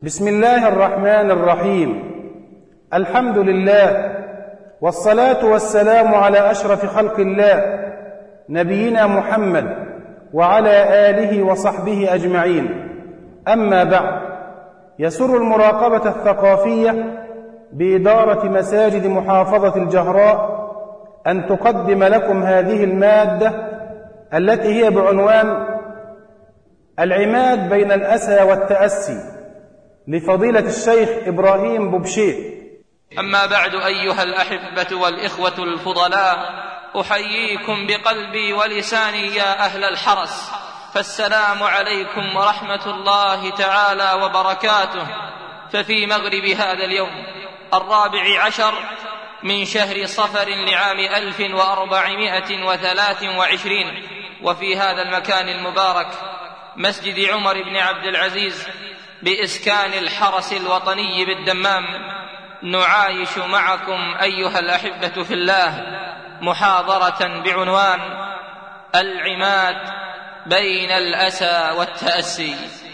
بسم الله الرحمن الرحيم. الحمد لله والصلاة والسلام على أشرف خلق الله نبينا محمد وعلى آله وصحبه أجمعين. أما بعد، يسر المراقبة الثقافية بإدارة مساجد محافظة الجهراء أن تقدم لكم هذه المادة التي هي بعنوان العماد بين الأسى والتأسي لفضيلة الشيخ إبراهيم بوبشير. أما بعد، أيها الأحبة والإخوة الفضلاء، أحييكم بقلبي ولساني يا أهل الحرس، فالسلام عليكم ورحمة الله تعالى وبركاته. ففي مغرب هذا اليوم 14 من شهر صفر لعام 1423، وفي هذا المكان المبارك مسجد عمر بن عبد العزيز بإسكان الحرس الوطني بالدمام، نعايش معكم أيها الأحبة في الله محاضرة بعنوان العماد بين الأسى والتأسي.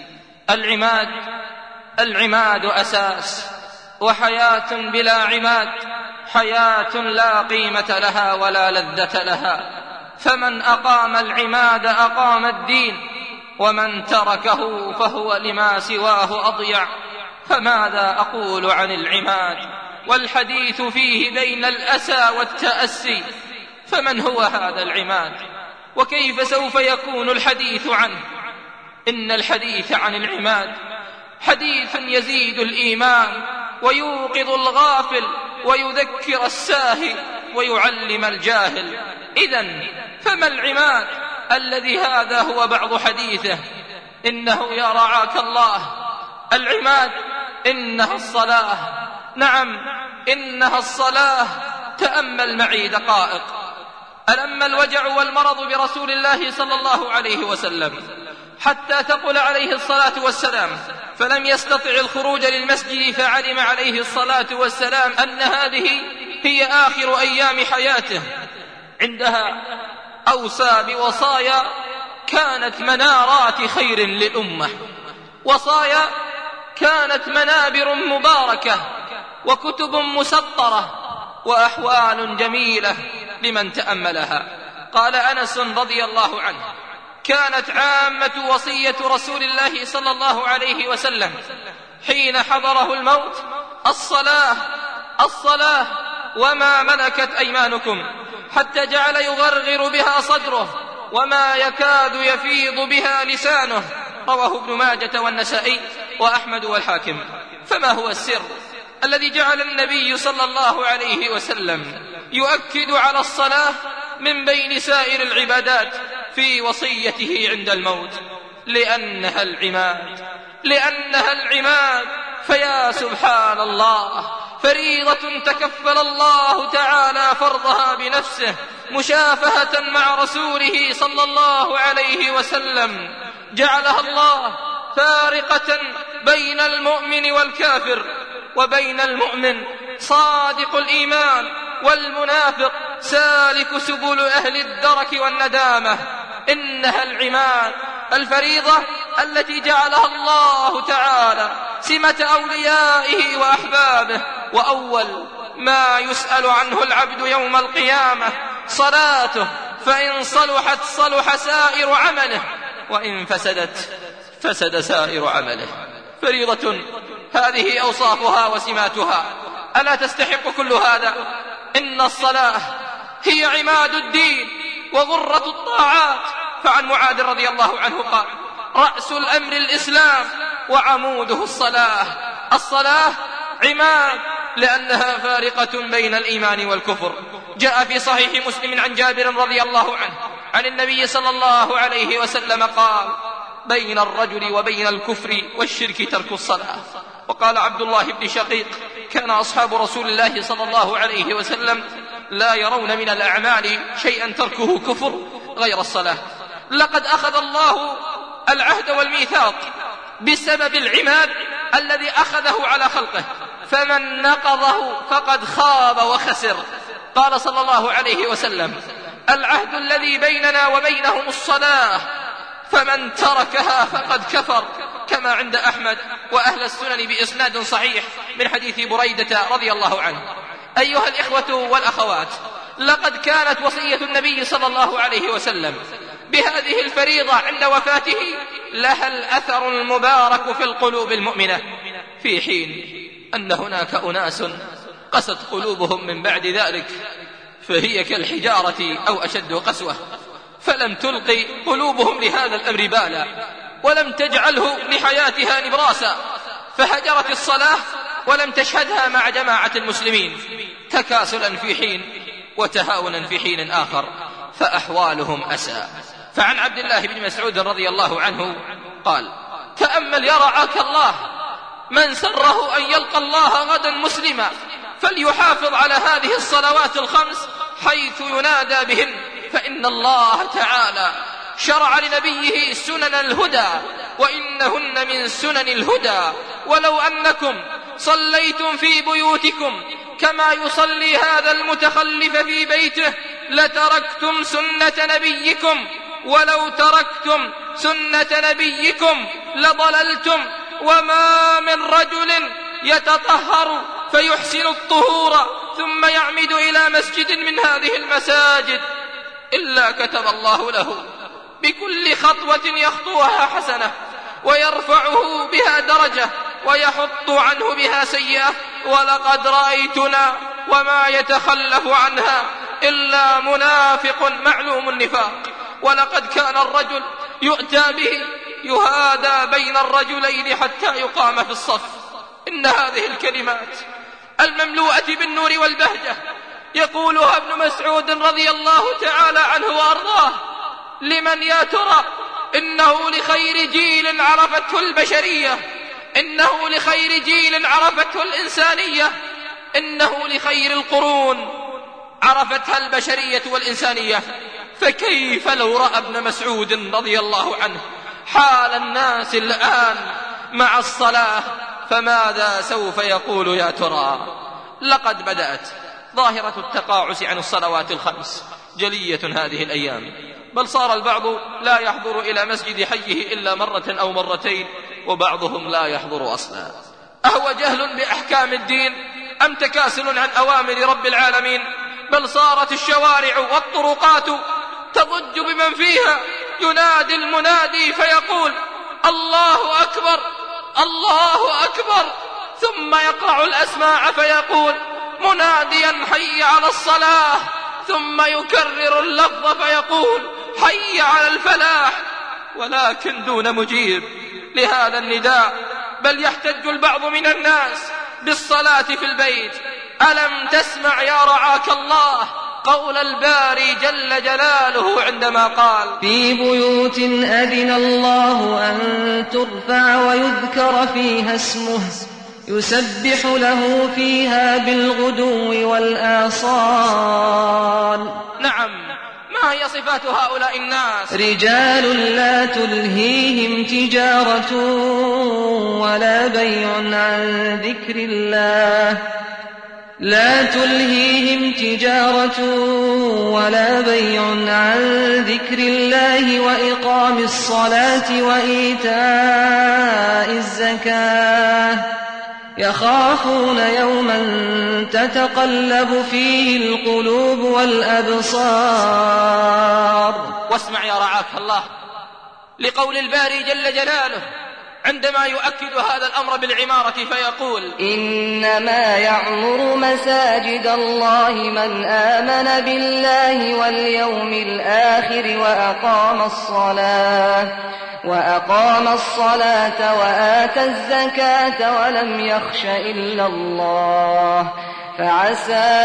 العماد أساس، وحياة بلا عماد حياة لا قيمة لها ولا لذة لها. فمن أقام العماد أقام الدين، ومن تركه فهو لما سواه أضيع. فماذا أقول عن العماد والحديث فيه بين الأسى والتأسي؟ فمن هو هذا العماد، وكيف سوف يكون الحديث عنه؟ إن الحديث عن العماد حديث يزيد الإيمان ويوقظ الغافل ويذكر الساهي ويعلم الجاهل. إذن فما العماد الذي هذا هو بعض حديثه؟ إنه يا رعاك الله العماد إنها الصلاة. نعم، إنها الصلاة. تأمل معي دقائق. ألم الوجع والمرض برسول الله صلى الله عليه وسلم حتى تقول عليه الصلاة والسلام، فلم يستطع الخروج للمسجد، فعلم عليه الصلاة والسلام أن هذه هي آخر أيام حياته. عندها أوصى بوصايا كانت منارات خير للأمة، وصايا كانت منابر مباركة وكتب مسطرة وأحوال جميلة لمن تأملها. قال أنس رضي الله عنه: كانت عامة وصية رسول الله صلى الله عليه وسلم حين حضره الموت الصلاة الصلاة وما ملكت أيمانكم، حتى جعل يغرغر بها صدره وما يكاد يفيض بها لسانه. رواه ابن ماجة والنسائي وأحمد والحاكم. فما هو السر الذي جعل النبي صلى الله عليه وسلم يؤكد على الصلاة من بين سائر العبادات في وصيته عند الموت؟ لأنها العماد. فيا سبحان الله، فريضة تكفل الله تعالى فرضها بنفسه مشافهة مع رسوله صلى الله عليه وسلم، جعلها الله فارقة بين المؤمن والكافر، وبين المؤمن صادق الإيمان والمنافق سالك سبل أهل الدرك والندامة. إنها العماد، الفريضة التي جعلها الله تعالى سمة أوليائه وأحبابه، وأول ما يسأل عنه العبد يوم القيامة صلاته، فإن صلحت صلح سائر عمله، وإن فسدت فسد سائر عمله. فريضة هذه أوصافها وسماتها، ألا تستحق كل هذا؟ إن الصلاة هي عماد الدين وغرة الطاعات. فعن معاذ رضي الله عنه قال: رأس الأمر الإسلام وعموده الصلاة. الصلاة عماد لأنها فارقة بين الإيمان والكفر. جاء في صحيح مسلم عن جابر رضي الله عنه عن النبي صلى الله عليه وسلم قال: بين الرجل وبين الكفر والشرك ترك الصلاة. وقال عبد الله بن شقيق: كان أصحاب رسول الله صلى الله عليه وسلم لا يرون من الأعمال شيئا تركه كفر غير الصلاة. لقد أخذ الله العهد والميثاق بسبب العماد الذي أخذه على خلقه، فمن نقضه فقد خاب وخسر. قال صلى الله عليه وسلم: العهد الذي بيننا وبينهم الصلاة، فمن تركها فقد كفر، كما عند أحمد وأهل السنن بإسناد صحيح من حديث بريدة رضي الله عنه. أيها الإخوة والأخوات، لقد كانت وصية النبي صلى الله عليه وسلم بهذه الفريضة عند وفاته لها الأثر المبارك في القلوب المؤمنة، في حين أن هناك أناس قست قلوبهم من بعد ذلك فهي كالحجارة أو أشد قسوة، فلم تلقي قلوبهم لهذا الأمر بالا ولم تجعله لحياتها نبراسا، فهجرت الصلاة ولم تشهدها مع جماعة المسلمين، تكاسلا في حين وتهاونا في حين آخر، فأحوالهم أسى. فعن عبد الله بن مسعود رضي الله عنه قال: تأمل يا رعاك الله، من سره أن يلقى الله غدا مسلما فليحافظ على هذه الصلوات الخمس حيث ينادى بهن، فإن الله تعالى شرع لنبيه سنن الهدى وإنهن من سنن الهدى، ولو أنكم صليتم في بيوتكم كما يصلي هذا المتخلف في بيته لتركتم سنة نبيكم، ولو تركتم سنة نبيكم لضللتم. وما من رجل يتطهر فيحسن الطهور ثم يعمد إلى مسجد من هذه المساجد إلا كتب الله له بكل خطوة يخطوها حسنة ويرفعه بها درجة ويحط عنه بها سيئة، ولقد رأيتنا وما يتخلف عنها إلا منافق معلوم النفاق. ولقد كان الرجل يؤتى به يهادى بين الرجلين حتى يقام في الصف. إن هذه الكلمات المملوءة بالنور والبهجة يقولها ابن مسعود رضي الله تعالى عنه وأرضاه لمن يا ترى؟ إنه لخير جيل عرفته البشرية، إنه لخير جيل عرفته الإنسانية، إنه لخير القرون عرفتها البشرية والإنسانية. فكيف لو رأى ابن مسعود رضي الله عنه حال الناس الآن مع الصلاة، فماذا سوف يقول يا ترى؟ لقد بدأت ظاهرة التقاعس عن الصلوات الخمس جلية هذه الأيام، بل صار البعض لا يحضر إلى مسجد حيه إلا مرة أو مرتين، وبعضهم لا يحضر أصلا. أهو جهل بأحكام الدين أم تكاسل عن أوامر رب العالمين؟ بل صارت الشوارع والطرقات تضج بمن فيها ينادي المنادي فيقول: الله أكبر الله أكبر، ثم يقرع الأسماع فيقول مناديا: حي على الصلاة، ثم يكرر اللفظ فيقول: حي على الفلاح، ولكن دون مجيب لهذا النداء. بل يحتج البعض من الناس بالصلاة في البيت. ألم تسمع يا رعاك الله قول الباري جل جلاله عندما قال: في بيوت أذن الله أن ترفع ويذكر فيها اسمه يسبح له فيها بالغدو والآصال. نعم، ما هي صفات هؤلاء الناس؟ رجال لا تلهيهم تجارة ولا بيع عن ذكر الله، لا تلهيهم تجارة ولا بيع عن ذكر الله وإقام الصلاة وإيتاء الزكاة، يخافون يوما تتقلب فيه القلوب والأبصار. واسمع يا رعاك الله لقول الباري جل جلاله عندما يؤكد هذا الأمر بالعمارة فيقول: إنما يعمر مساجد الله من آمن بالله واليوم الآخر وأقام الصلاة وآتى الزكاة ولم يخش إلا الله، فعسى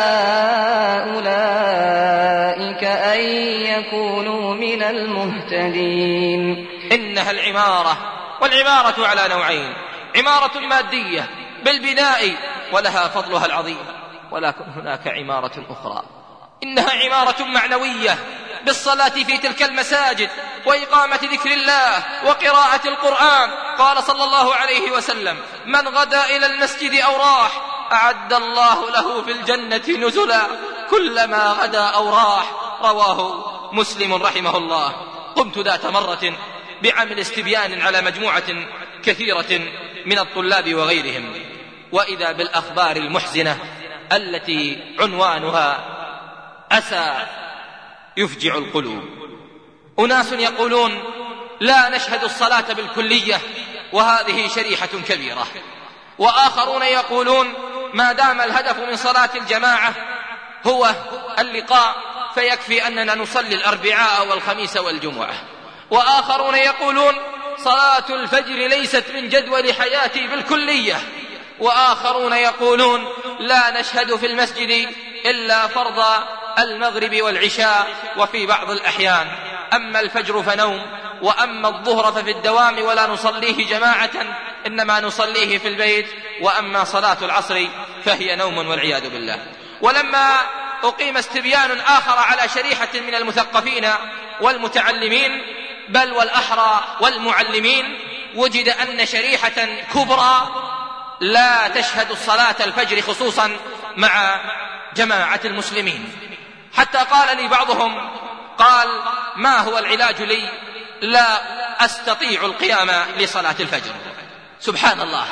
أولئك أن يكونوا من المهتدين. إنها العمارة، والعمارة على نوعين: عمارة مادية بالبناء ولها فضلها العظيم، ولكن هناك عمارة أخرى إنها عمارة معنوية بالصلاة في تلك المساجد وإقامة ذكر الله وقراءة القرآن. قال صلى الله عليه وسلم: من غدا إلى المسجد أو راح أعد الله له في الجنة نزلا كلما غدا أو راح. رواه مسلم رحمه الله. قمت ذات مرة بعمل استبيان على مجموعة كثيرة من الطلاب وغيرهم. وإذا بالأخبار المحزنة التي عنوانها أسى يفجع القلوب. أناس يقولون لا نشهد الصلاة بالكلية، وهذه شريحة كبيرة. وآخرون يقولون ما دام الهدف من صلاة الجماعة هو اللقاء فيكفي أننا نصلي الأربعاء والخميس والجمعة. وآخرون يقولون صلاة الفجر ليست من جدول حياتي بالكلية. وآخرون يقولون لا نشهد في المسجد إلا فرض المغرب والعشاء وفي بعض الأحيان، أما الفجر فنوم، وأما الظهر ففي الدوام ولا نصليه جماعة إنما نصليه في البيت، وأما صلاة العصر فهي نوم والعياذ بالله. ولما أقيم استبيان آخر على شريحة من المثقفين والمتعلمين بل والأحرى والمعلمين، وجد أن شريحة كبرى لا تشهد الصلاة الفجر خصوصا مع جماعة المسلمين. حتى قال لي بعضهم قال ما هو العلاج لي؟ لا أستطيع القيام لصلاة الفجر. سبحان الله،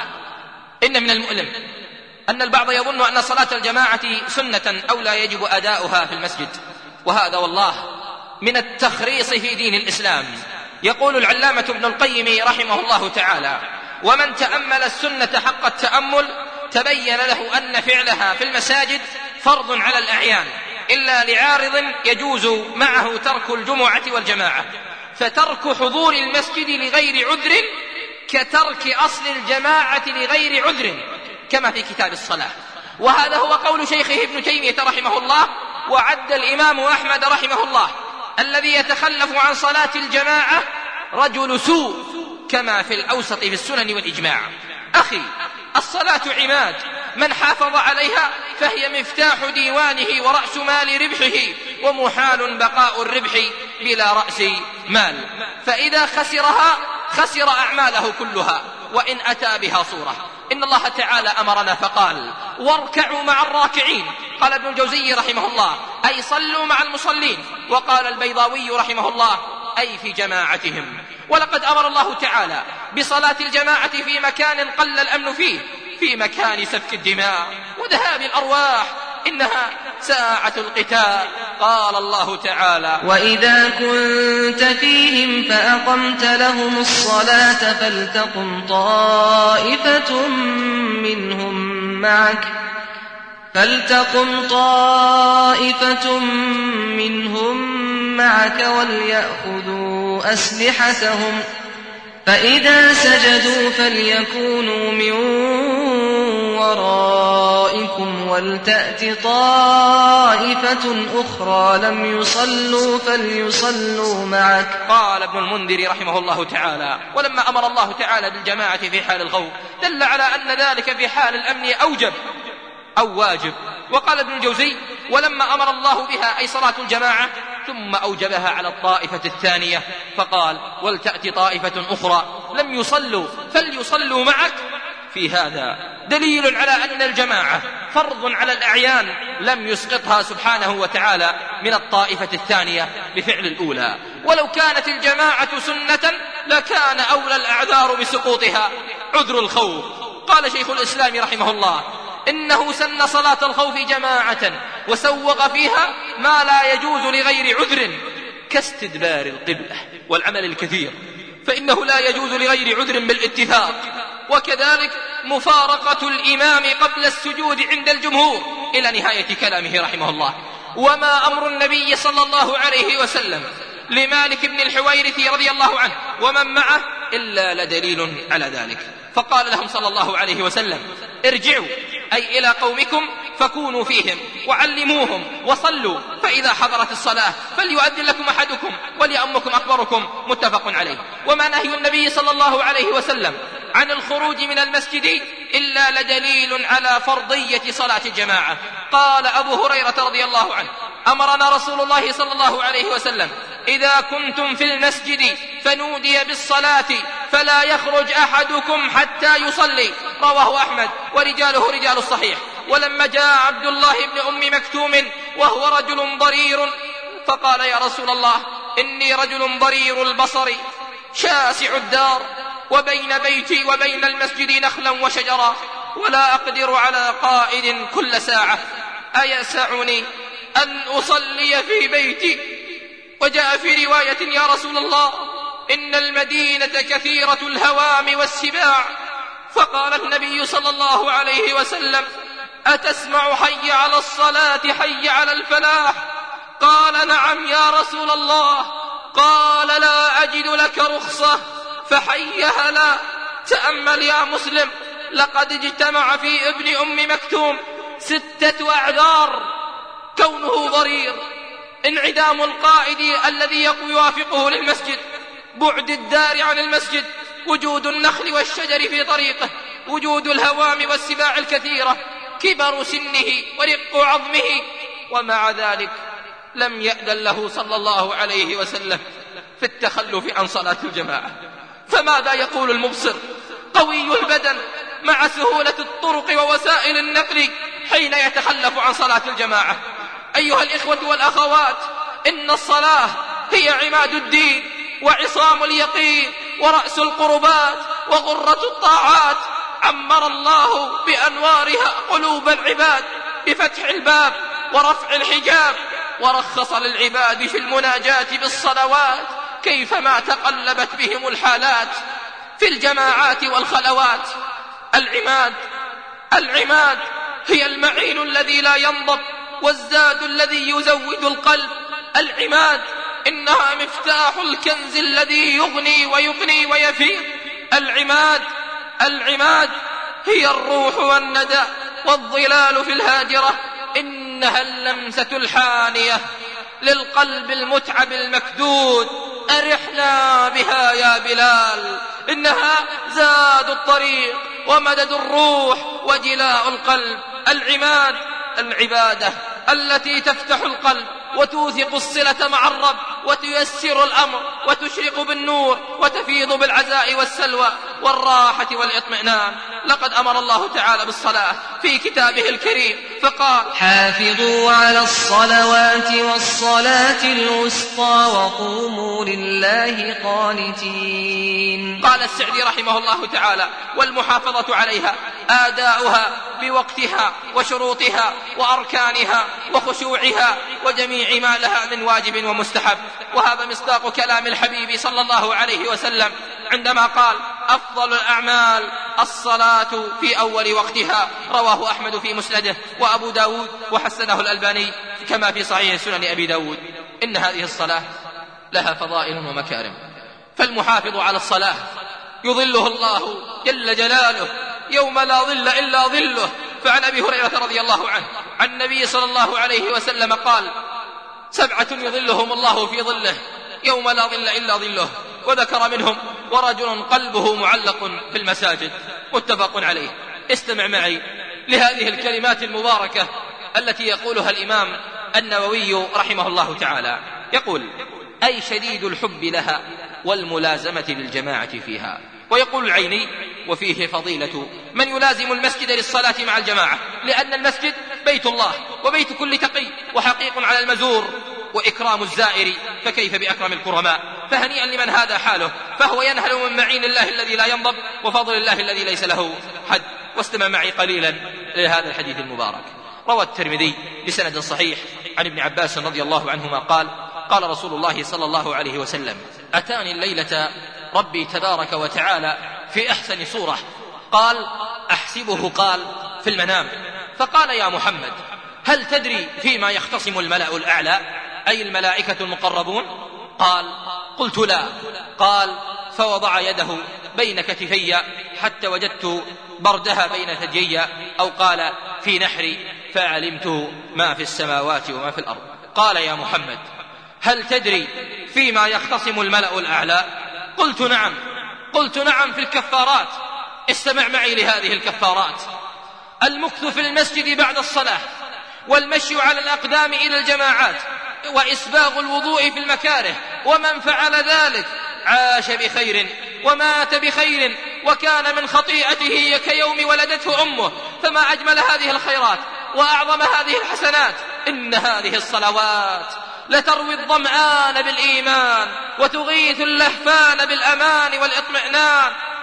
إن من المؤلم أن البعض يظن أن صلاة الجماعة سنة أو لا يجب أداؤها في المسجد، وهذا والله من التخريص في دين الإسلام. يقول العلامة ابن القيم رحمه الله تعالى: ومن تأمل السنة حق التأمل تبين له أن فعلها في المساجد فرض على الأعيان إلا لعارض يجوز معه ترك الجمعة والجماعة، فترك حضور المسجد لغير عذر كترك أصل الجماعة لغير عذر كما في كتاب الصلاة. وهذا هو قول شيخه ابن تيمية رحمه الله. وعد الإمام أحمد رحمه الله الذي يتخلف عن صلاة الجماعة رجل سوء كما في الأوسط في السنن والإجماع. أخي، الصلاة عماد، من حافظ عليها فهي مفتاح ديوانه ورأس مال ربحه، ومحال بقاء الربح بلا رأس مال، فإذا خسرها خسر أعماله كلها وإن أتى بها صورة. إن الله تعالى أمرنا فقال: واركعوا مع الراكعين. قال ابن الجوزي رحمه الله: أي صلوا مع المصلين. وقال البيضاوي رحمه الله: أي في جماعتهم. ولقد أمر الله تعالى بصلاة الجماعة في مكان قل الأمن فيه، في مكان سفك الدماء وذهاب الأرواح، إنها ساعة القتال. قال الله تعالى: وإذا كنت فيهم فأقمت لهم الصلاة فلتقم طائفة منهم معك وليأخذوا أسلحتهم، فإذا سجدوا فليكونوا من ورائكم ولتأت طائفة أخرى لم يصلوا فليصلوا معك. قال ابن المنذر رحمه الله تعالى: ولما أمر الله تعالى بالجماعة في حال الخوف دل على أن ذلك في حال الأمن أوجب أو واجب. وقال ابن الجوزي: ولما أمر الله بها أي صلاة الجماعة ثم أوجبها على الطائفة الثانية فقال: ولتأتي طائفة أخرى لم يصلوا فليصلوا معك. في هذا دليل على أن الجماعة فرض على الأعيان لم يسقطها سبحانه وتعالى من الطائفة الثانية بفعل الأولى. ولو كانت الجماعة سنة لكان أولى الأعذار بسقوطها عذر الخوف. قال شيخ الإسلام رحمه الله: إنه سن صلاة الخوف جماعة وسوغ فيها ما لا يجوز لغير عذر كاستدبار القبلة والعمل الكثير، فإنه لا يجوز لغير عذر بالاتفاق. وكذلك مفارقة الإمام قبل السجود عند الجمهور إلى نهاية كلامه رحمه الله. وما أمر النبي صلى الله عليه وسلم لمالك بن الحويرث رضي الله عنه ومن معه إلا لدليل على ذلك. فقال لهم صلى الله عليه وسلم: ارجعوا أي إلى قومكم فكونوا فيهم وعلموهم وصلوا، فإذا حضرت الصلاة فليؤذن لكم أحدكم وليأمكم أكبركم. متفق عليه. وما نهي النبي صلى الله عليه وسلم عن الخروج من المسجد إلا لدليل على فرضية صلاة الجماعة. قال أبو هريرة رضي الله عنه: أمرنا رسول الله صلى الله عليه وسلم: إذا كنتم في المسجد فنودي بالصلاة فلا يخرج أحدكم حتى يصلي. رواه أحمد ورجاله رجال الصحيح. ولما جاء عبد الله بن أم مكتوم وهو رجل ضرير فقال: يا رسول الله إني رجل ضرير البصر شاسع الدار وبين بيتي وبين المسجد نخلا وشجرا، ولا أقدر على قائد كل ساعة، أيسعني أن أصلي في بيتي؟ وجاء في رواية: يا رسول الله، إن المدينة كثيرة الهوام والسباع. فقال النبي صلى الله عليه وسلم: أتسمع حي على الصلاة حي على الفلاح؟ قال: نعم يا رسول الله. قال: لا أجد لك رخصة، فحيها لا. تأمل يا مسلم، لقد اجتمع في ابن أم مكتوم 6 أعذار: كونه ضرير، انعدام القائد الذي يوافقه للمسجد، بعد الدار عن المسجد، وجود النخل والشجر في طريقه، وجود الهوام والسباع الكثيرة، كبر سنه ورق عظمه. ومع ذلك لم يأذن له صلى الله عليه وسلم في التخلف عن صلاة الجماعة. فماذا يقول المبصر قوي البدن مع سهولة الطرق ووسائل النقل حين يتخلف عن صلاة الجماعة؟ أيها الإخوة والأخوات، إن الصلاة هي عماد الدين وعصام اليقين ورأس القربات وغرة الطاعات. عمر الله بأنوارها قلوب العباد بفتح الباب ورفع الحجاب، ورخص للعباد في المناجاة بالصلوات كيفما تقلبت بهم الحالات في الجماعات والخلوات. العماد هي المعين الذي لا ينضب، والزاد الذي يزود القلب. العماد إنها مفتاح الكنز الذي يغني ويقني ويفيض. العماد هي الروح والندى والظلال في الهاجرة. إنها اللمسة الحانية للقلب المتعب المكدود، أرحنا بها يا بلال. إنها زاد الطريق ومدد الروح وجلاء القلب. العماد العبادة التي تفتح القلب وتوثق الصلة مع الرب وتيسر الأمر وتشرق بالنور وتفيض بالعزاء والسلوى والراحة والاطمئنان. لقد أمر الله تعالى بالصلاة في كتابه الكريم فقال: حافظوا على الصلوات والصلاة الوسطى وقوموا لله قانتين. قال السعدي رحمه الله تعالى: والمحافظة عليها آداؤها بوقتها وشروطها وأركانها وخشوعها وجميع ما لها من واجب ومستحب. وهذا مصداق كلام الحبيب صلى الله عليه وسلم عندما قال: أفضل الأعمال الصلاة في أول وقتها. رواه أحمد في مسنده وأبو داود وحسنه الألباني كما في صحيح سنن أبي داود. إن هذه الصلاة لها فضائل ومكارم، فالمحافظ على الصلاة يظله الله جل جلاله يوم لا ظل إلا ظله. فعن أبي هريرة رضي الله عنه عن النبي صلى الله عليه وسلم قال: 7 يظلهم الله في ظله يوم لا ظل إلا ظله، وذكر منهم: ورجل قلبه معلق في المساجد. متفق عليه. استمع معي لهذه الكلمات المباركة التي يقولها الإمام النووي رحمه الله تعالى. يقول: أي شديد الحب لها والملازمة للجماعة فيها. ويقول العيني: وفيه فضيلة من يلازم المسجد للصلاة مع الجماعة، لأن المسجد بيت الله وبيت كل تقي وحقيق على المزور، وإكرام الزائر فكيف بأكرم الكرماء. فهنيئا لمن هذا حاله، فهو ينهل من معين الله الذي لا ينضب وفضل الله الذي ليس له حد. واستمع معي قليلا لهذا الحديث المبارك. روى الترمذي بسند صحيح عن ابن عباس رضي الله عنهما قال: قال رسول الله صلى الله عليه وسلم: أتاني الليلة ربي تبارك وتعالى في أحسن صورة. قال: أحسبه قال في المنام، فقال: يا محمد، هل تدري فيما يختصم الملأ الأعلى، أي الملائكة المقربون؟ قال: قلت لا. قال: فوضع يده بين كتفي حتى وجدت بردها بين ثديي، أو قال في نحري، فعلمت ما في السماوات وما في الأرض. قال: يا محمد، هل تدري فيما يختصم الملأ الأعلى؟ قلت نعم. قلت نعم، في الكفارات. استمع معي لهذه الكفارات: المكث في المسجد بعد الصلاة، والمشي على الأقدام إلى الجماعات، وإسباغ الوضوء في المكاره. ومن فعل ذلك عاش بخير ومات بخير، وكان من خطيئته كيوم ولدته أمه. فما أجمل هذه الخيرات وأعظم هذه الحسنات. إن هذه الصلوات لتروي الظمآن بالإيمان، وتغيث اللهفان بالأمان والإطمئنان.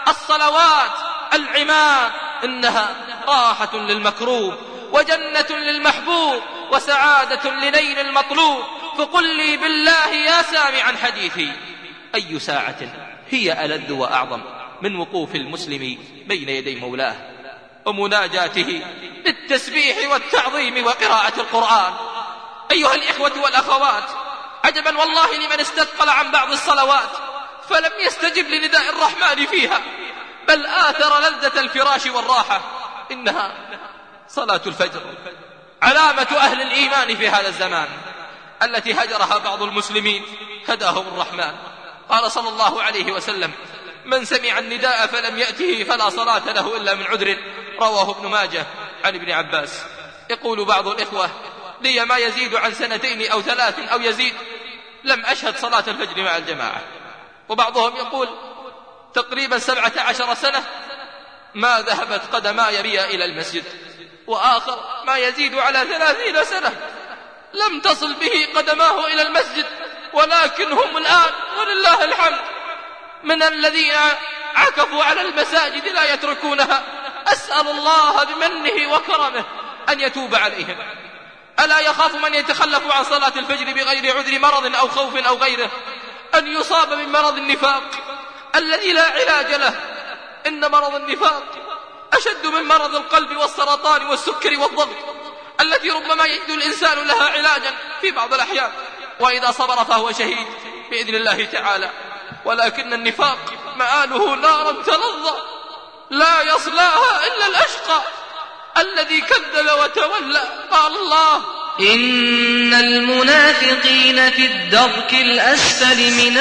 الصلوات العماد إنها راحة للمكروب وجنة للمحبوب وسعادة لنيل المطلوب. فقل لي بالله يا سامعا حديثي، أي ساعة هي ألذ وأعظم من وقوف المسلم بين يدي مولاه ومناجاته بالتسبيح والتعظيم وقراءة القرآن؟ أيها الإخوة والأخوات، عجبا والله لمن استثقل عن بعض الصلوات فلم يستجب لنداء الرحمن فيها، بل آثر لذة الفراش والراحة. إنها صلاة الفجر، علامة أهل الإيمان في هذا الزمان التي هجرها بعض المسلمين هداهم الرحمن. قال صلى الله عليه وسلم: من سمع النداء فلم يأته فلا صلاة له إلا من عذر. رواه ابن ماجه عن ابن عباس. يقول بعض الإخوة: لي ما يزيد عن 2 أو 3 أو يزيد لم أشهد صلاة الفجر مع الجماعة. وبعضهم يقول: تقريبا 17 سنة ما ذهبت قدماي بي إلى المسجد. وآخر ما يزيد على 30 سنة لم تصل به قدماه إلى المسجد، ولكن هم الآن ولله الحمد من الذين عكفوا على المساجد لا يتركونها. أسأل الله بمنه وكرمه أن يتوب عليهم. ألا يخاف من يتخلف عن صلاة الفجر بغير عذر مرض أو خوف أو غيره أن يصاب من مرض النفاق الذي لا علاج له؟ إن مرض النفاق أشد من مرض القلب والسرطان والسكر والضغط التي ربما يجد الإنسان لها علاجا في بعض الأحيان، وإذا صبر فهو شهيد بإذن الله تعالى. ولكن النفاق مآله نار تلظى لا يصلاها إلا الأشقى الذي كذب وتولى. قال الله: إن المنافقين في الدرك الأسفل من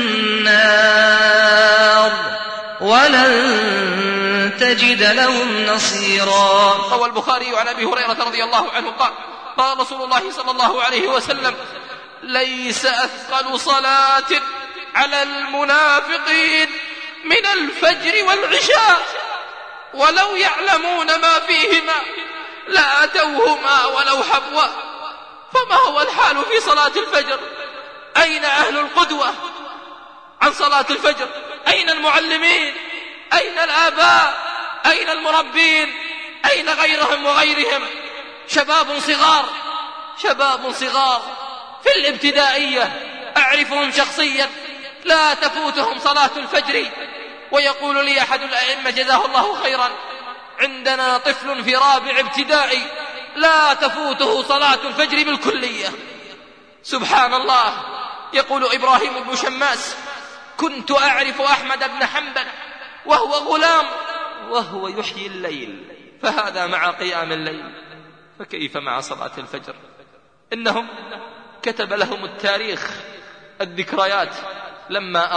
النار ولن تجد لهم نصيرا. روى البخاري عن أبي هريرة رضي الله عنه قال: قال رسول الله صلى الله عليه وسلم: ليس أثقل صلاة على المنافقين من الفجر والعشاء ولو يعلمون ما فيهما لأتوهما ولو حبوا. فما هو الحال في صلاة الفجر؟ أين أهل القدوة عن صلاة الفجر؟ أين المعلمين؟ أين الآباء؟ أين المربين؟ أين غيرهم وغيرهم؟ شباب صغار في الابتدائية أعرفهم شخصيا لا تفوتهم صلاة الفجر. ويقول لي أحد الأئمة جزاه الله خيرا: عندنا طفل في رابع ابتدائي لا تفوته صلاة الفجر بالكلية. سبحان الله. يقول إبراهيم بن شماس: كنت أعرف أحمد بن حنبل وهو غلام وهو يحيي الليل، فهذا مع قيام الليل، فكيف مع صلاة الفجر؟ إنهم كتب لهم التاريخ الذكريات لما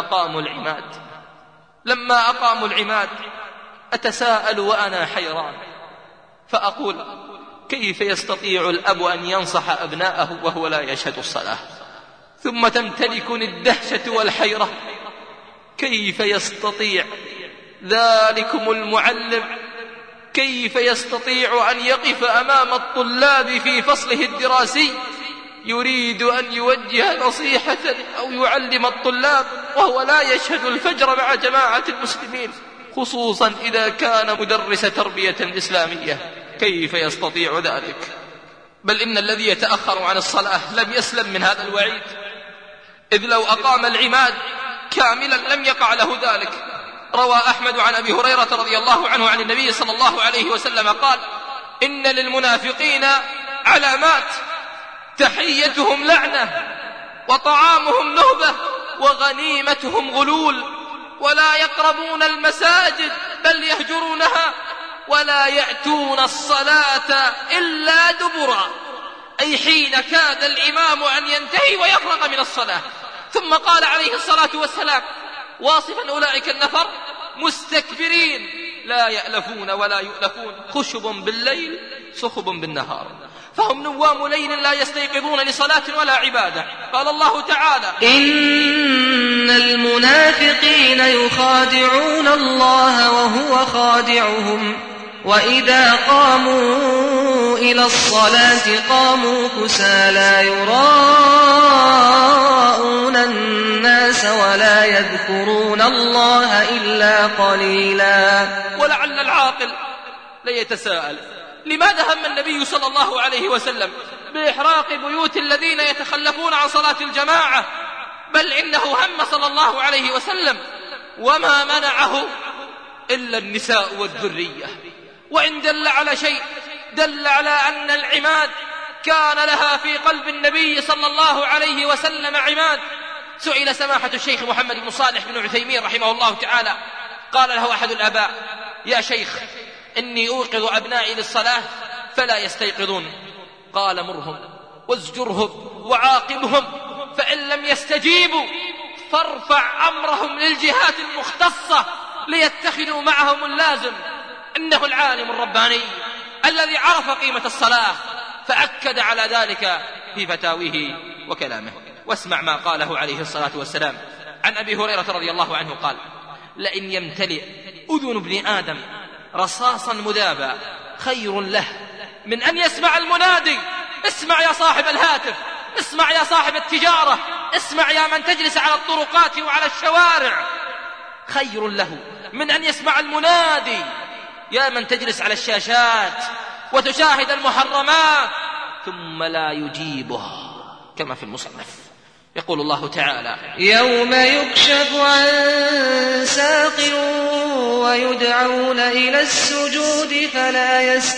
أقاموا العماد أتساءل وأنا حيران فأقول: كيف يستطيع الأب أن ينصح أبناءه وهو لا يشهد الصلاة؟ ثم تمتلكني الدهشة والحيرة: كيف يستطيع ذلكم المعلم، كيف يستطيع أن يقف أمام الطلاب في فصله الدراسي يريد أن يوجه نصيحة أو يعلم الطلاب وهو لا يشهد الفجر مع جماعة المسلمين، خصوصا إذا كان مدرس تربية إسلامية؟ كيف يستطيع ذلك؟ بل إن الذي يتأخر عن الصلاة لم يسلم من هذا الوعيد، إذ لو أقام العماد كاملا لم يقع له ذلك. روى أحمد عن أبي هريرة رضي الله عنه عن النبي صلى الله عليه وسلم قال: إن للمنافقين علامات، تحيتهم لعنة وطعامهم نهبة وغنيمتهم غلول، ولا يقربون المساجد بل يهجرونها، ولا يأتون الصلاة إلا دبرا، أي حين كاد الإمام أن ينتهي ويفرغ من الصلاة. ثم قال عليه الصلاة والسلام واصفا أولئك النفر: مستكبرين لا يألفون ولا يؤلفون، خشب بالليل صخب بالنهار، فهم نوام ليل لا يستيقظون لصلاة ولا عبادة. قال الله تعالى: إن المنافقين يخادعون الله وهو خادعهم وإذا قاموا إلى الصلاة قاموا كسالى يراءون الناس ولا يذكرون الله إلا قليلا. ولعل العاقل ليتساءل: لماذا هم النبي صلى الله عليه وسلم بإحراق بيوت الذين يتخلفون عن صلاة الجماعة؟ بل إنه هم صلى الله عليه وسلم وما منعه إلا النساء والذرية. وإن دل على شيء دل على أن العماد كان لها في قلب النبي صلى الله عليه وسلم عماد. سئل سماحة الشيخ محمد بن صالح بن عثيمين رحمه الله تعالى، قال له أحد الآباء: يا شيخ، إني أوقظ أبنائي للصلاة فلا يستيقظون. قال: مرهم وازجرهم وعاقبهم، فإن لم يستجيبوا فارفع أمرهم للجهات المختصة ليتخذوا معهم اللازم. إنه العالم الرباني الذي عرف قيمة الصلاة فأكد على ذلك في فتاويه وكلامه. واسمع ما قاله عليه الصلاة والسلام عن أبي هريرة رضي الله عنه قال: لئن يمتلئ أذن ابن آدم رصاصا مذابا خير له من أن يسمع المنادي. اسمع يا صاحب الهاتف، اسمع يا صاحب التجارة، اسمع يا من تجلس على الطرقات وعلى الشوارع، خير له من أن يسمع المنادي. يا من تجلس على الشاشات وتشاهد المحرمات ثم لا يجيبه، كما في المصنف. يقول الله تعالى: يوم يكشف عن ساق ويدعون إلى السجود فلا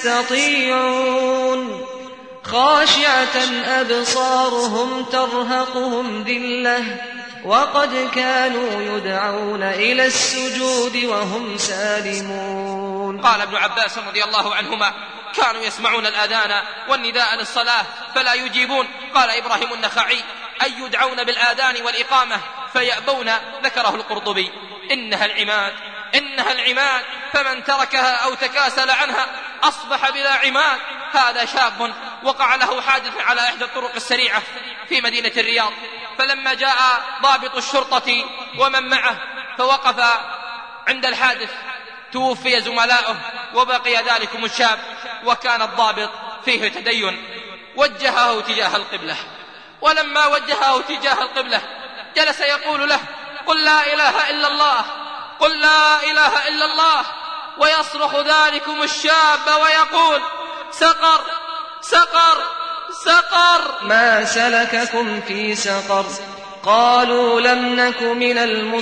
يستطيعون خاشعة أبصارهم ترهقهم ذلة وقد كانوا يدعون إلى السجود وهم سالمون. قال ابن عباس رضي الله عنهما: كانوا يسمعون الآذان والنداء للصلاة فلا يجيبون. قال إبراهيم النخعي: أي يدعون بالآذان والإقامة فيأبون. ذكره القرطبي: إنها العماد، فمن تركها أو تكاسل عنها أصبح بلا عماد. هذا شاب وقع له حادث على إحدى الطرق السريعة في مدينة الرياض، فلما جاء ضابط الشرطة ومن معه فوقف عند الحادث توفي زملاؤه وبقي ذلكم الشاب، وكان الضابط فيه تدين، وجهه تجاه القبلة. ولما وجهه تجاه القبلة جلس يقول له: قل لا إله إلا الله، قل لا إله إلا الله. ويصرخ ذلكم الشاب ويقول: سقر سقر سقر. ما سلككم في سقر؟ قالوا لم نك من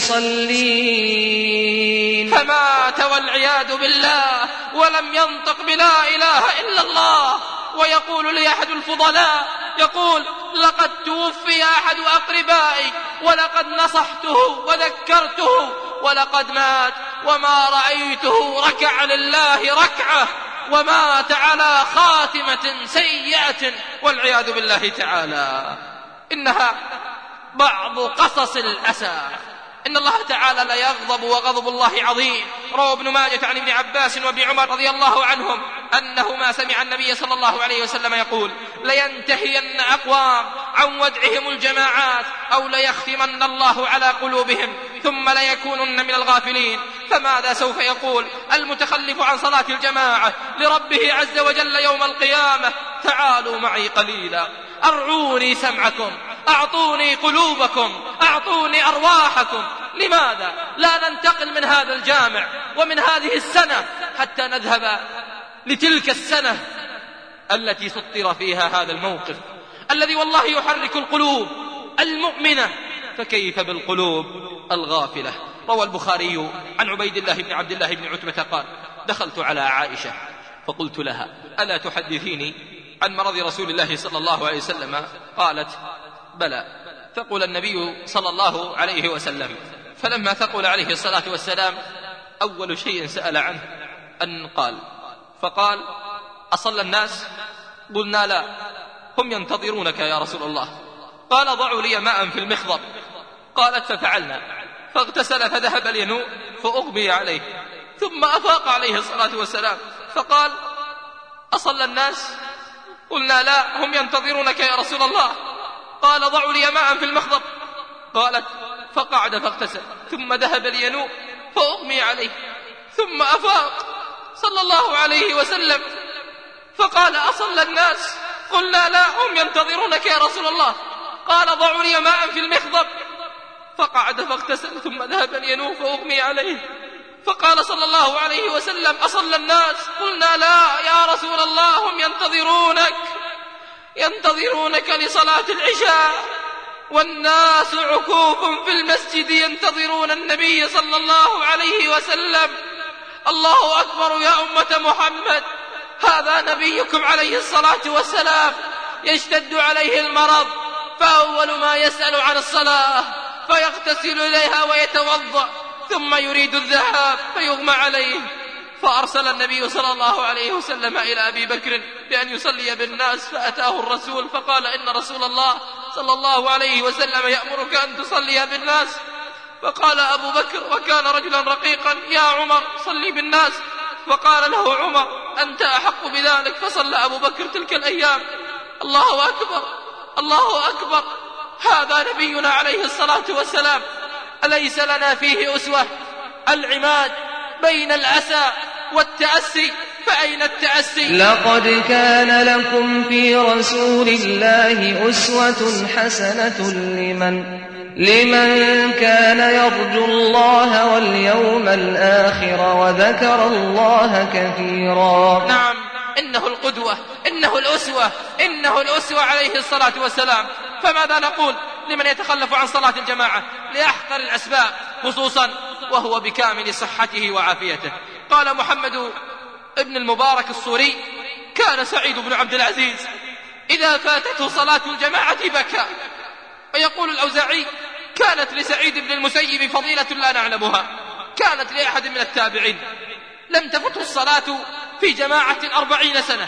المصلين. فمات والعياذ بالله ولم ينطق بلا إله إلا الله. ويقول لي أحد الفضلاء، يقول: لقد توفي أحد أقربائي ولقد نصحته وذكرته ولقد مات وما رأيته ركع لله ركعة، ومات على خاتمة سيئة والعياذ بالله تعالى. إنها بعض قصص الأسى. إن الله تعالى لا يغضب وغضب الله عظيم. روى ابن ماجة عن ابن عباس وابن عمر رضي الله عنهم أنهما سمع النبي صلى الله عليه وسلم يقول: لينتهين أقوام عن ودعهم الجماعات أو ليختمن الله على قلوبهم ثم ليكونن من الغافلين. فماذا سوف يقول المتخلف عن صلاة الجماعة لربه عز وجل يوم القيامة؟ تعالوا معي قليلا، أرعوني سمعكم، أعطوني قلوبكم، أعطوني أرواحكم. لماذا لا ننتقل من هذا الجامع ومن هذه السنة حتى نذهب لتلك السنة التي سطر فيها هذا الموقف الذي والله يحرك القلوب المؤمنة، فكيف بالقلوب الغافلة؟ روى البخاري عن عبيد الله بن عبد الله بن عتبة قال: دخلت على عائشة فقلت لها: ألا تحدثيني عن مرض رسول الله صلى الله عليه وسلم؟ قالت: بلى. ثقل النبي صلى الله عليه وسلم، فلما ثقل عليه الصلاة والسلام أول شيء سأل عنه أن فقال: أصلى الناس؟ قلنا: لا، هم ينتظرونك يا رسول الله. قال: ضعوا لي ماء في المخضب. قالت: ففعلنا، فاغتسل فذهب لينوء فأغمي عليه، ثم أفاق عليه الصلاة والسلام فقال: أصلى الناس؟ قلنا: لا، هم ينتظرونك يا رسول الله. قال: ضعوا لي ماء في المخضب. قالت: فقعد فاغتسل، ثم ذهب لينوء فأغمي عليه، ثم أفاق صلى الله عليه وسلم فقال: أصلى الناس؟ قلنا: لا، هم ينتظرونك يا رسول الله. قال: ضعوا لي ماء في المخضب. فقعد فاغتسل ثم ذهب ينوم فأغمي عليه. فقال صلى الله عليه وسلم: أصلى الناس؟ قلنا: لا يا رسول الله، هم ينتظرونك لصلاة العشاء، والناس عكوف في المسجد ينتظرون النبي صلى الله عليه وسلم. الله أكبر يا أمة محمد، هذا نبيكم عليه الصلاة والسلام يشتد عليه المرض، فأول ما يسأل عن الصلاة فيغتسل إليها ويتوضأ، ثم يريد الذهاب فيغمى عليه. فأرسل النبي صلى الله عليه وسلم إلى أبي بكر بأن يصلي بالناس، فأتاه الرسول فقال: إن رسول الله صلى الله عليه وسلم يأمرك أن تصلي بالناس. فقال أبو بكر، وكان رجلا رقيقا: يا عمر صلي بالناس. فقال له عمر: أنت أحق بذلك. فصلى أبو بكر تلك الأيام. الله أكبر، الله أكبر، هذا نبينا عليه الصلاة والسلام، أليس لنا فيه أسوة؟ العماد بين الأسى والتأسي، فأين التأسي؟ لقد كان لكم في رسول الله أسوة حسنة لمن كان يرجو الله واليوم الآخر وذكر الله كثيرا. نعم، إنه القدوة، إنه الأسوة، إنه الأسوة عليه الصلاة والسلام. فماذا نقول لمن يتخلف عن صلاة الجماعة لأحقر الأسباب، خصوصا وهو بكامل صحته وعافيته؟ قال محمد ابن المبارك الصوري: كان سعيد بن عبد العزيز إذا فاتته صلاة الجماعة بكى. ويقول الأوزاعي: كانت لسعيد بن المسيب فضيلة لا نعلمها، كانت لأحد من التابعين لم تفته الصلاة في جماعة 40 سنة،